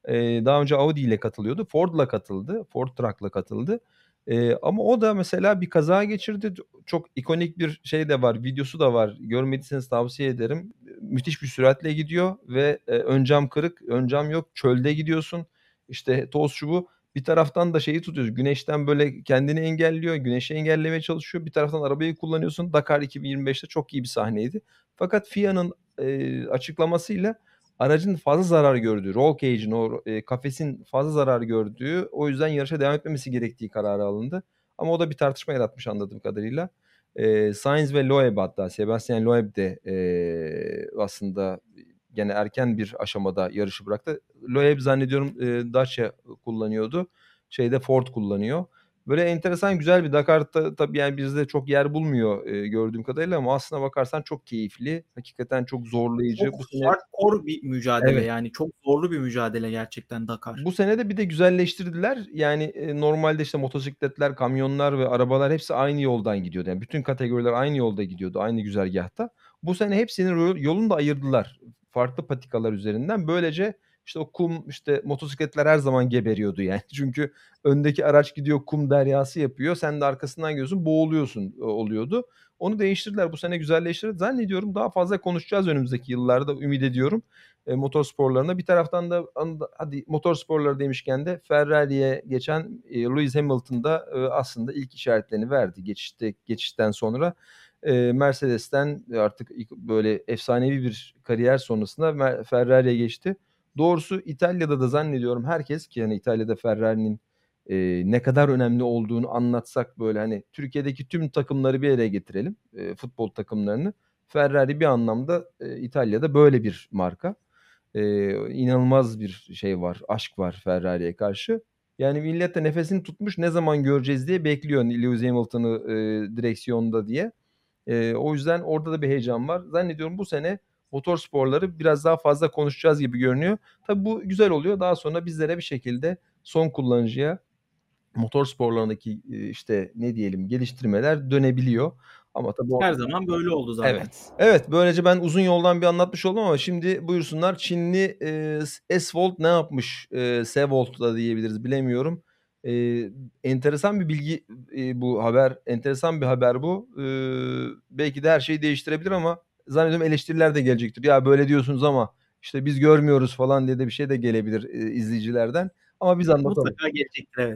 Eee, daha önce Audi ile katılıyordu. Ford'la katıldı. Ford Truck'la katıldı. Eee, ama o da mesela bir kaza geçirdi. Ço çok ikonik bir şey de var, videosu da var. Görmediyseniz tavsiye ederim. Eee, müthiş bir süratle gidiyor ve, eee, ön cam kırık, ön cam yok. Çölde gidiyorsun. İşte toz şu bu. Bir taraftan da şeyi tutuyorsun, güneşten böyle kendini engelliyor, güneşi engellemeye çalışıyor. Bir taraftan arabayı kullanıyorsun. Dakar iki bin yirmi beşte çok iyi bir sahneydi. Fakat FIA'nın, eee, açıklamasıyla aracın fazla zarar gördüğü, roll cage'in o, eee, kafesin fazla zarar gördüğü, o yüzden yarışa devam etmemesi gerektiği kararı alındı. Ama o da bir tartışma yaratmış anladığım kadarıyla. Eee, Sainz ve Loeb hatta Sebastian Loeb de, eee, aslında gene erken bir aşamada yarışı bıraktı. Loeb zannediyorum, eee, Dacia kullanıyordu. Şeyde Ford kullanıyor. Böyle enteresan güzel bir Dakar'ta tabii, yani, bizde çok yer bulmuyor, eee, gördüğüm kadarıyla ama aslına bakarsan çok keyifli. Hakikaten çok Çok zorlayıcı. Bu sene hardcore bir mücadele, Evet. yani çok zorlu bir mücadele gerçekten Dakar. Bu sene de bir de güzelleştirdiler. Yani, eee, normalde, işte, motosikletler, kamyonlar ve arabalar hepsi aynı yoldan gidiyordu. Yani bütün kategoriler aynı yolda gidiyordu, aynı güzergâhta. Bu sene hepsinin ro yolunu da ayırdılar farklı patikalar üzerinden. Böylece, işte, o kum, işte, motosikletler her zaman geberiyordu yani. Çünkü öndeki araç gidiyor, kum deryası yapıyor. Sen de arkasından geliyorsun, boğuluyorsun, o oluyordu. Onu değiştirdiler. Bu sene güzelleştirdi. Zannediyorum daha fazla konuşacağız önümüzdeki yıllarda, ümit ediyorum, eee, motor sporlarında. Bir taraftan da anda hadi motor sporları demişken de Ferrari'ye geçen, eee, Lewis Hamilton da, eee, aslında ilk işaretlerini verdi geçişte geçişten sonra. Eee, Mercedes'ten artık ilk böyle efsanevi bir kariyer sonrasında Mer Ferrari'ye geçti. Doğrusu İtalya'da da zannediyorum herkes ki hani İtalya'da Ferrari'nin, eee, ne kadar önemli olduğunu anlatsak böyle, hani, Türkiye'deki tüm takımları bir araya getirelim, eee, futbol takımlarını. Ferrari bir anlamda, eee, İtalya'da böyle bir marka. Eee, inanılmaz bir şey var, aşk var Ferrari'ye karşı. Yani millet de nefesini tutmuş, ne zaman göreceğiz diye bekliyor Lewis Hamilton'ı, eee, direksiyonda diye. Eee, o yüzden orada da bir heyecan var. Zannediyorum bu sene motor sporları biraz daha fazla konuşacağız gibi görünüyor. Tabii bu güzel oluyor. Daha sonra bizlere bir şekilde son kullanıcıya motor sporlarındaki, eee, işte, ne diyelim, geliştirmeler dönebiliyor. Ama tabii o Her zaman böyle oldu zaten. Evet. Evet, böylece ben uzun yoldan bir anlatmış oldum ama şimdi buyursunlar Çinli, eee, S S-Volt ne yapmış? Eee, S-Volt da diyebiliriz, bilemiyorum. Eee, enteresan bir bilgi, eee, bu haber. Enteresan bir haber bu. Iıı, belki de her şeyi değiştirebilir ama zannediyorum eleştiriler de gelecektir. "Ya, böyle diyorsunuz ama, işte, biz görmüyoruz." falan diye de bir şey de gelebilir, eee, izleyicilerden ama biz anlatalım. Mutlaka gelecektir, evet.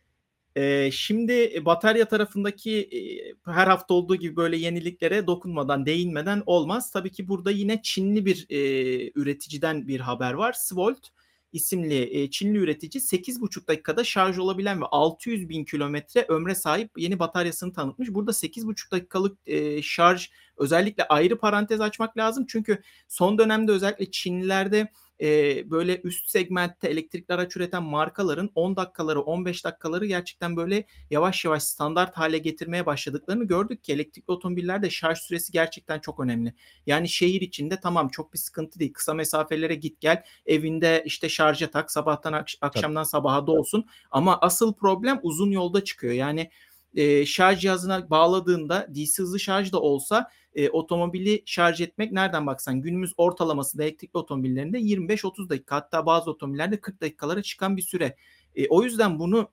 Eee, şimdi, eee, batarya tarafındaki, eee, her hafta olduğu gibi böyle yeniliklere dokunmadan, değinmeden olmaz. Tabii ki burada yine Çinli bir, eee, üreticiden bir haber var. Svolt isimli, eee, Çinli üretici sekiz buçuk dakikada şarj olabilen ve altı yüz bin kilometre ömre sahip yeni bataryasını tanıtmış. Burada sekiz buçuk dakikalık, eee, şarj özellikle ayrı parantez açmak lazım. Çünkü son dönemde özellikle Çinlilerde, eee, böyle üst segmentte elektrikli araç üreten markaların on dakikaları, on beş dakikaları gerçekten böyle yavaş yavaş standart hâle getirmeye başladıklarını gördük ki elektrikli otomobillerde şarj süresi gerçekten çok önemli. Yani şehir içinde tamam, çok bir sıkıntı değil. Kısa mesafelere git gel, evinde, işte, şarja tak, sabahtan akş Tabii. akşamdan sabaha dolsun ama asıl problem uzun yolda çıkıyor. Yani, eee, şarj cihazına bağladığında D C hızlı şarj da olsa, eee, otomobili şarj etmek nereden baksan günümüz ortalamasında elektrikli otomobillerinde yirmi beş otuz dakika hatta bazı otomobillerde kırk dakikalara çıkan bir süre. Eee, o yüzden bunu,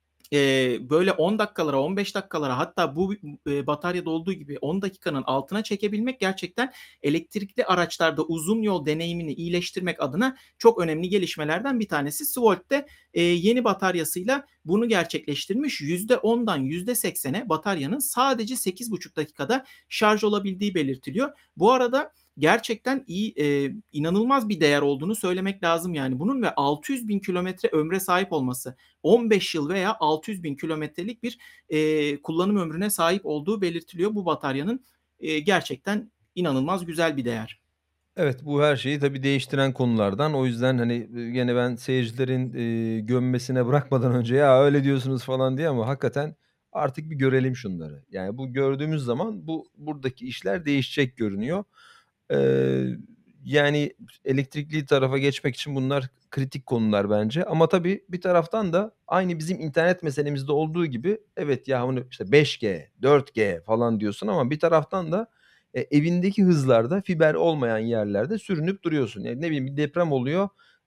eee, böyle on dakikalara, on beş dakikalara hatta bu, eee, bataryada olduğu gibi on dakikanın altına çekebilmek gerçekten elektrikli araçlarda uzun yol deneyimini iyileştirmek adına çok önemli gelişmelerden bir tanesi. Svolt de, eee, yeni bataryasıyla bunu gerçekleştirmiş. yüzde ondan yüzde seksene bataryanın sadece sekiz buçuk dakikada şarj olabildiği belirtiliyor. Bu arada gerçekten iyi, eee, inanılmaz bir değer olduğunu söylemek lazım yani bunun ve altı yüz bin kilometre ömre sahip olması. on beş yıl veya altı yüz bin kilometrelik bir, eee, kullanım ömrüne sahip olduğu belirtiliyor bu bataryanın. Eee, gerçekten inanılmaz güzel bir değer. Evet, bu her şeyi tabii değiştiren konulardan. O yüzden, hani, eee, gene ben seyircilerin, eee, gömmesine bırakmadan önce "Ya, öyle diyorsunuz." falan diye ama hakikaten artık bir görelim şunları. Yani bu gördüğümüz zaman bu buradaki işler değişecek görünüyor. Eee, yani elektrikli tarafa geçmek için bunlar kritik konular bence ama tabii bir taraftan da aynı bizim internet meselemizde olduğu gibi evet, ya, onu, işte, beş G, dört G falan diyorsun ama bir taraftan da, eee, evindeki hızlarda fiber olmayan yerlerde sürünüp duruyorsun. Yani, ne bileyim, bir deprem oluyor.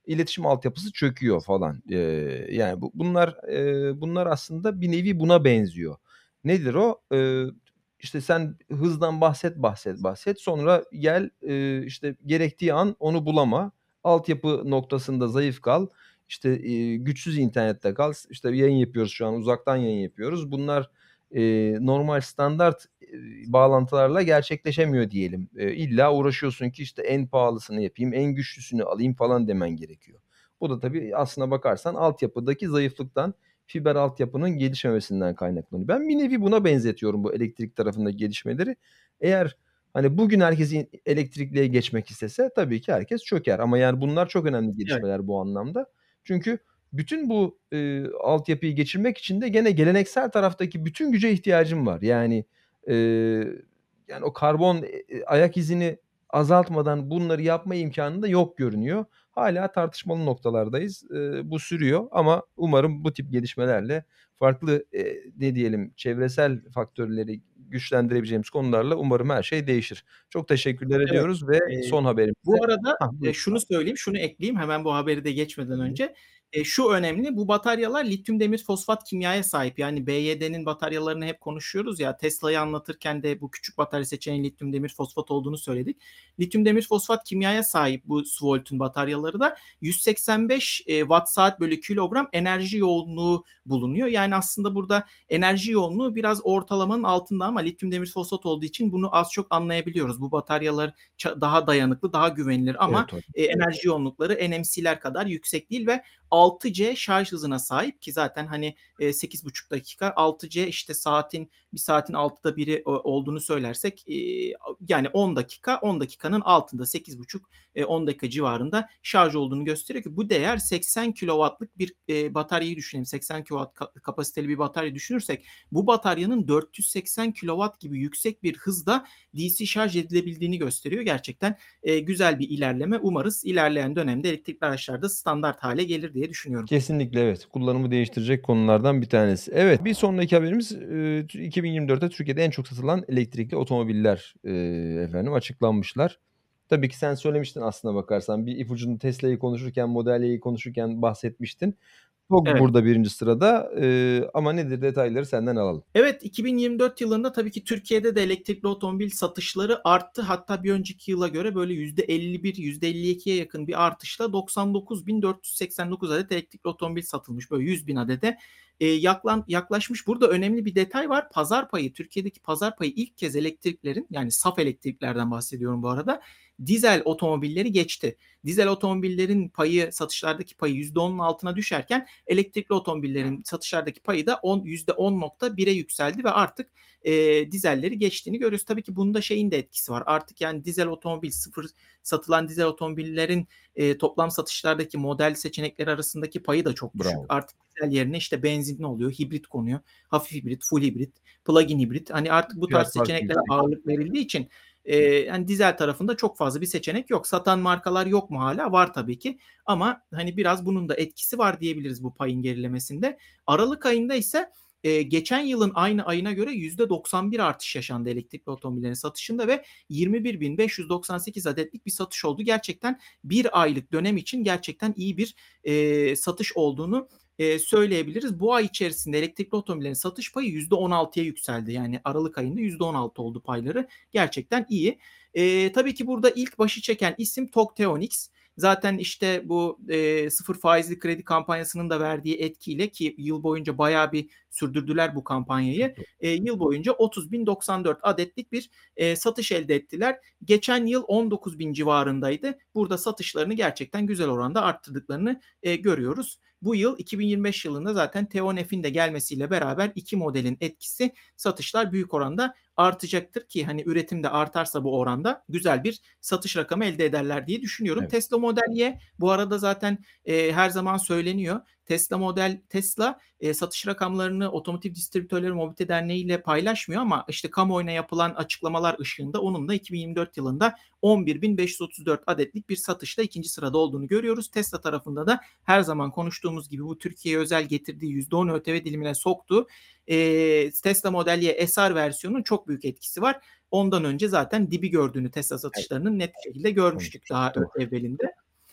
iletişim altyapısı çöküyor falan. Eee, yani bu bunlar, eee, bunlar aslında bir nevi buna benziyor. Nedir o? Eee, işte sen hızdan bahset, bahset, bahset. Sonra gel, eee, işte gerektiği an onu bulama. Altyapı noktasında zayıf kal. İşte, eee, güçsüz internette kal. S işte yayın yapıyoruz şu an, uzaktan yayın yapıyoruz. Bunlar, eee, normal standart, eee, bağlantılarla gerçekleşemiyor diyelim. Eee, illa uğraşıyorsun ki işte en pahalısını yapayım, en güçlüsünü alayım falan demen gerekiyor. Bu da tabii aslına bakarsan altyapıdaki zayıflıktan, fiber altyapının gelişmemesinden kaynaklanıyor. Ben bir nevi buna benzetiyorum bu elektrik tarafındaki gelişmeleri. Eğer, hani, bugün herkes i elektrikliye geçmek istese tabii ki herkes çöker ama yani bunlar çok önemli Evet. gelişmeler bu anlamda. Çünkü bütün bu, eee, altyapıyı geçirmek için de gene geleneksel taraftaki bütün güce ihtiyacım var. Yani, eee, yani o karbon, eee, ayak izini azaltmadan bunları yapma imkânı da yok görünüyor. Hâlâ tartışmalı noktalardayız. Eee, bu sürüyor ama umarım bu tip gelişmelerle farklı, eee, ne diyelim, çevresel faktörleri güçlendirebileceğimiz konularla umarım her şey değişir. Çok teşekkürler Evet. ediyoruz ve Eee, son haberimize bu arada, Hah, eee, buyur. şunu söyleyeyim, şunu ekleyeyim hemen bu haberi de geçmeden Tabii. önce. Eee, şu önemli, bu bataryalar lityum demir fosfat kimyaya sahip. Yani B Y D'nin bataryalarını hep konuşuyoruz ya, Tesla'yı anlatırken de bu küçük batarya seçeneğinin lityum demir fosfat olduğunu söyledik. Lityum demir fosfat kimyaya sahip bu Svolt'un bataryaları da yüz seksen beş, eee, watt saat bölü kilogram enerji yoğunluğu bulunuyor. Yani aslında burada enerji yoğunluğu biraz ortalamanın altında ama lityum demir fosfat olduğu için bunu az çok anlayabiliyoruz. Bu bataryalar ça daha dayanıklı, daha güvenilir ama, Evet, hocam. eee, enerji yoğunlukları N M C'ler kadar yüksek değil ve altı C şarj hızına sahip ki zaten, hani, eee, sekiz buçuk dakika, altı C işte saatin bir saatin altıda biri o olduğunu söylersek, eee, yani on dakika, on dakikanın altında sekiz buçuk, eee, on dakika civarında şarj olduğunu gösteriyor ki bu değer seksen kilowattlık bir, eee, bataryayı düşünelim. seksen kilowatt ka kapasiteli bir batarya düşünürsek bu bataryanın dört yüz seksen kilowatt gibi yüksek bir hızda D C şarj edilebildiğini gösteriyor. Gerçekten, eee, güzel bir ilerleme. Umarız ilerleyen dönemde elektrikli araçlar da standart hâle gelir diye düşünüyorum. Kesinlikle evet. Kullanımı değiştirecek konulardan bir tanesi. Evet, bir sonraki haberimiz, eee, tü iki bin yirmi dörtte Türkiye'de en çok satılan elektrikli otomobiller, eee, efendim açıklanmışlar. Tabii ki sen söylemiştin aslına bakarsan. Bir ipucunu Tesla'yı konuşurken, Model Y'yi konuşurken bahsetmiştin. TOGG Evet. burada birinci sırada, eee, ama nedir detayları senden alalım. Evet, iki bin yirmi dört yılında tabii ki Türkiye'de de elektrikli otomobil satışları arttı. Hatta bir önceki yıla göre böyle yüzde elli bir yüzde elli ikiye yakın bir artışla doksan dokuz bin dört yüz seksen dokuz adet elektrikli otomobil satılmış. Böyle yüz bin adede, eee, yaklan yaklaşmış. Burada önemli bir detay var. Pazar payı, Türkiye'deki pazar payı ilk kez elektriklerin, yani saf elektriklerden bahsediyorum bu arada, dizel otomobilleri geçti. Dizel otomobillerin payı, satışlardaki payı yüzde onun altına düşerken elektrikli otomobillerin satışlardaki payı da on yüzde on nokta bire yükseldi ve artık, eee, dizelleri geçtiğini görüyoruz. Tabii ki bunda şeyin de etkisi var. Artık yani dizel otomobil, sıfır satılan dizel otomobillerin, eee, toplam satışlardaki model seçenekleri arasındaki payı da çok düşük. Bravo. Artık dizel yerine işte benzinli oluyor, hibrit konuyor. Hafif hibrit, full hibrit, plug-in hibrit. Hani artık bu tarz Fiyat farkı seçeneklere yüksek. ağırlık verildiği için, eee, hani dizel tarafında çok fazla bir seçenek yok. Satan markalar yok mu hâlâ? Var tabii ki ama hani biraz bunun da etkisi var diyebiliriz bu payın gerilemesinde. Aralık ayında ise, eee, geçen yılın aynı ayına göre yüzde doksan bir artış yaşandı elektrikli otomobillerin satışında ve yirmi bir bin beş yüz doksan sekiz adetlik bir satış oldu. Gerçekten bir aylık dönem için gerçekten iyi bir, eee, satış olduğunu, eee, söyleyebiliriz. Bu ay içerisinde elektrikli otomobillerin satış payı yüzde on altıya yükseldi. Yani aralık ayında yüzde on altı oldu payları. Gerçekten iyi. Eee, tabii ki burada ilk başı çeken isim TOGG Teonix. Zaten işte bu, eee, sıfır faizli kredi kampanyasının da verdiği etkiyle ki yıl boyunca bayağı bir sürdürdüler bu kampanyayı. Çok doğru. Eee, yıl boyunca otuz bin doksan dört adetlik bir, eee, satış elde ettiler. Geçen yıl on dokuz bin civarındaydı. Burada satışlarını gerçekten güzel oranda arttırdıklarını, eee, görüyoruz. Bu yıl iki bin yirmi beş yılında zaten Teonef'in de gelmesiyle beraber iki modelin etkisi satışlar büyük oranda artacaktır ki hani üretim de artarsa bu oranda güzel bir satış rakamı elde ederler diye düşünüyorum. Evet. Tesla Model Y bu arada zaten, eee, her zaman söyleniyor. Tesla model Tesla, eee, satış rakamlarını Otomotiv Distribütörleri Mobilite Derneği ile paylaşmıyor ama işte kamuoyuna yapılan açıklamalar ışığında onun da iki bin yirmi dört yılında on bir bin beş yüz otuz dört adetlik bir satışla ikinci sırada olduğunu görüyoruz. Tesla tarafında da her zaman konuştuğumuz gibi bu Türkiye'ye özel getirdiği yüzde on ÖTV dilimine soktuğu, eee, Tesla Model Y S R versiyonunun çok büyük etkisi var. Ondan önce zaten dibi gördüğünü Tesla Evet. satışlarının net bir şekilde Onu görmüştük daha konuştuk. ö evvelinde.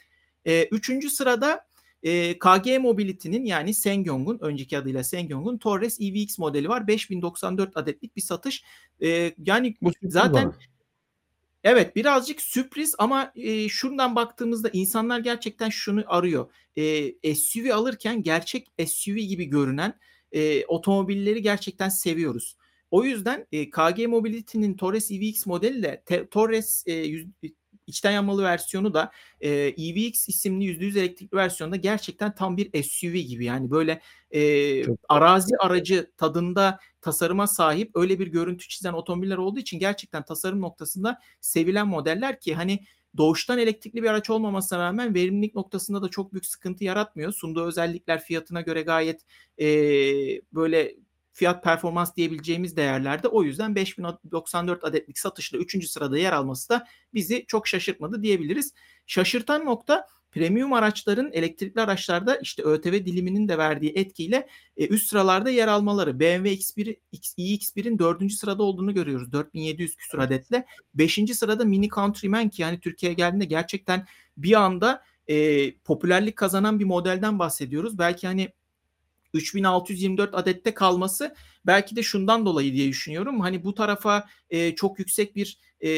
Eee, üçüncü sırada, eee, K G E Mobility'nin yani SsangYong'un, önceki adıyla SsangYong'un Torres E V X modeli var. beş bin doksan dört adetlik bir satış. Eee, yani Bu sürpriz zaten bana. Evet, birazcık sürpriz ama, eee, şuradan baktığımızda insanlar gerçekten şunu arıyor. Eee, S U V alırken gerçek S U V gibi görünen, eee, otomobilleri gerçekten seviyoruz. O yüzden, eee, K G E Mobility'nin Torres E V X modeliyle te Torres, eee, yüz içten yanmalı versiyonu da, eee, E V X isimli yüzde yüz elektrikli versiyonu da gerçekten tam bir S U V gibi. Yani böyle, eee, Çok doğru. arazi aracı tadında tasarıma sahip, öyle bir görüntü çizen otomobiller olduğu için gerçekten tasarım noktasında sevilen modeller ki hani doğuştan elektrikli bir araç olmamasına rağmen verimlilik noktasında da çok büyük sıkıntı yaratmıyor. Sunduğu özellikler fiyatına göre gayet, eee, böyle fiyat performans diyebileceğimiz değerlerde. O yüzden beş bin doksan dört adetlik satışla üçüncü sırada yer alması da bizi çok şaşırtmadı diyebiliriz. Şaşırtan nokta premium araçların elektrikli araçlarda işte ÖTV diliminin de verdiği etkiyle e, üst sıralarda yer almaları. B M W X bir, i X bir'in dördüncü sırada olduğunu görüyoruz. dört bin yedi yüz küsur Evet. adetle. Beşinci sırada Mini Countryman ki yani Türkiye'ye geldiğinde gerçekten bir anda e, popülerlik kazanan bir modelden bahsediyoruz. Belki hani üç bin altı yüz yirmi dört adette kalması belki de şundan dolayı diye düşünüyorum. Hani bu tarafa e, çok yüksek bir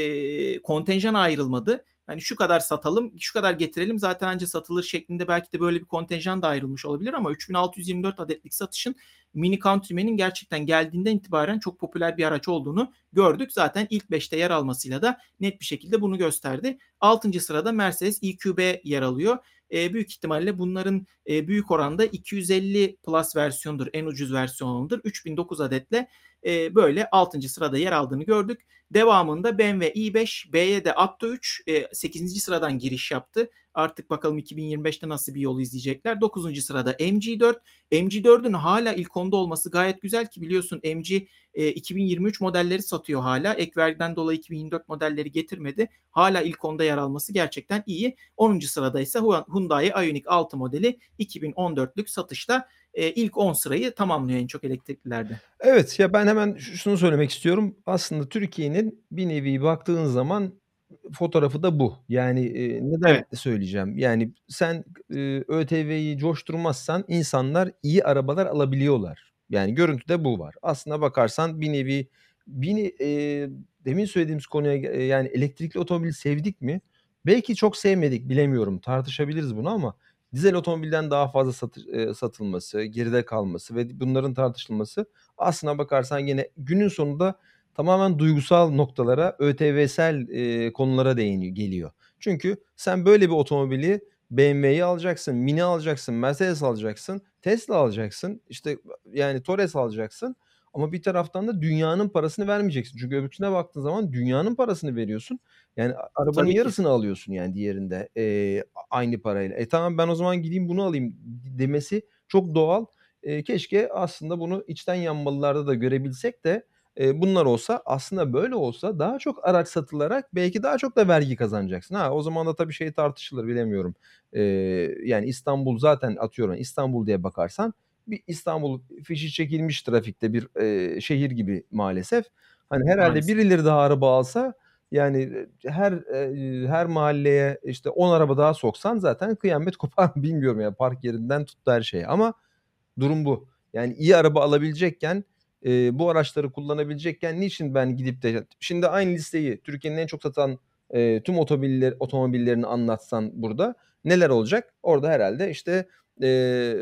e, kontenjan ayrılmadı. Hani şu kadar satalım, şu kadar getirelim zaten anca satılır şeklinde belki de böyle bir kontenjan da ayrılmış olabilir ama üç bin altı yüz yirmi dört adetlik satışın Mini Countryman'in gerçekten geldiğinden itibaren çok popüler bir araç olduğunu gördük. Zaten ilk beşte yer almasıyla da net bir şekilde bunu gösterdi. altıncı sırada Mercedes E Q B yer alıyor. E, büyük ihtimalle bunların e, büyük oranda iki yüz elli Plus versiyonudur. En ucuz versiyonudur. üç bin dokuz adetle e, böyle altıncı sırada yer aldığını gördük. Devamında B M W i beş, B'ye de Atto üç e, sekizinci sıradan giriş yaptı. Artık bakalım iki bin yirmi beşte nasıl bir yol izleyecekler. dokuzuncu sırada M G dört. M G dördün hala ilk onda olması gayet güzel ki biliyorsun M G e, iki bin yirmi üç modelleri satıyor hala. Ek vergiden dolayı iki bin yirmi dört modelleri getirmedi. Hala ilk onda yer alması gerçekten iyi. onuncu sırada ise Hyundai Ioniq altı modeli iki bin on dörtlük satışta e, ilk on sırayı tamamlıyor en çok elektriklilerde. Evet, ya ben hemen ş şunu söylemek istiyorum. Aslında Türkiye'nin bir nevi baktığın zaman fotoğrafı da bu. Yani, eee, neden Evet. söyleyeceğim? Yani sen, eee, ÖTV'yi coşturmazsan insanlar iyi arabalar alabiliyorlar. Yani görüntüde bu var. Aslına bakarsan bir nevi bir ne eee, demin söylediğimiz konuya ge yani elektrikli otomobili sevdik mi? Belki çok sevmedik, bilemiyorum. Tartışabiliriz bunu ama dizel otomobilden daha fazla satı eee, satılması, geride kalması ve bunların tartışılması aslına bakarsan yine günün sonunda tamamen duygusal noktalara, ÖTV'sel, eee, konulara değiniyor geliyor. Çünkü sen böyle bir otomobili B M W'yi alacaksın, Mini alacaksın, Mercedes alacaksın, Tesla alacaksın, işte, yani Torres alacaksın ama bir taraftan da dünyanın parasını vermeyeceksin. Çünkü öbürküsüne baktığın zaman dünyanın parasını veriyorsun. Yani a arabanın Tabii ki. yarısını alıyorsun yani diğerinde, eee, a aynı parayla. E, tamam ben o zaman gideyim bunu alayım demesi çok doğal. Eee, keşke aslında bunu içten yanmalılarda da görebilsek de, eee, bunlar olsa aslında böyle olsa daha çok araç satılarak belki daha çok da vergi kazanacaksın. Ha, o zaman da tabii şey tartışılır bilemiyorum. Eee, yani İstanbul zaten atıyorum İstanbul diye bakarsan bir İstanbul fişi çekilmiş trafikte bir, eee, şehir gibi maalesef. Hani herhâlde Maalesef. birileri daha araba alsa yani, eee, her, eee, her mahalleye işte on araba daha soksan zaten kıyamet kopar. Bilmiyorum ya park yerinden tut da her şeye ama durum bu. Yani iyi araba alabilecekken, eee, bu araçları kullanabilecekken niçin ben gidip de şimdi aynı listeyi Türkiye'nin en çok satan, eee, tüm otobiller otomobillerini anlatsan burada neler olacak? Orada herhâlde işte, eee,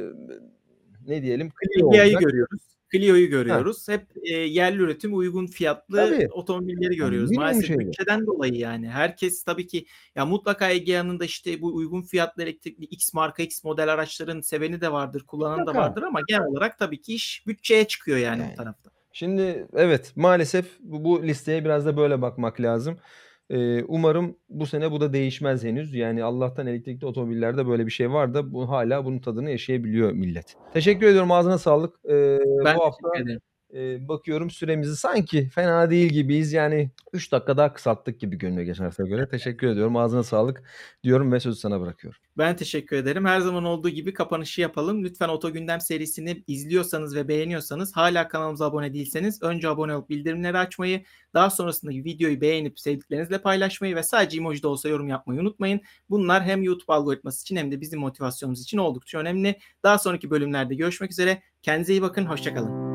ne diyelim Clio Filia'yı olacak. görüyoruz. Clio'yu Heh. görüyoruz. Hep, eee, yerli üretim, uygun fiyatlı Tabii. otomobilleri Yani görüyoruz. minimum Maalesef şeyler. bütçeden dolayı yani. Herkes tabii ki ya mutlaka Egea'nın da işte bu uygun fiyatlı elektrikli X marka, X model araçların seveni de vardır, kullananı da Mutlaka. vardır ama genel olarak tabii ki iş bütçeye çıkıyor yani bu Yani. tarafta. Şimdi evet, maalesef bu bu listeye biraz da böyle bakmak lazım. Eee, umarım bu sene bu da değişmez henüz. Yani Allah'tan elektrikli otomobillerde böyle bir şey var da bu hâlâ bunun tadını yaşayabiliyor millet. Teşekkür ediyorum, ağzına sağlık. Eee, Ben bu hafta, teşekkür ederim. Eee, bakıyorum süremizi sanki fena değil gibiyiz. Yani üç dakika daha kısalttık gibi görünüyor geçen haftaya göre. Teşekkür ediyorum. Ağzına sağlık diyorum ve sözü sana bırakıyorum. Ben teşekkür ederim. Her zaman olduğu gibi kapanışı yapalım. Lütfen Oto Gündem serisini izliyorsanız ve beğeniyorsanız, hala kanalımıza abone değilseniz önce abone olup bildirimleri açmayı, daha sonrasında videoyu beğenip sevdiklerinizle paylaşmayı ve sadece emoji de olsa yorum yapmayı unutmayın. Bunlar hem YouTube algoritması için hem de bizim motivasyonumuz için oldukça önemli. Daha sonraki bölümlerde görüşmek üzere. Kendinize iyi bakın. Hoşça kalın.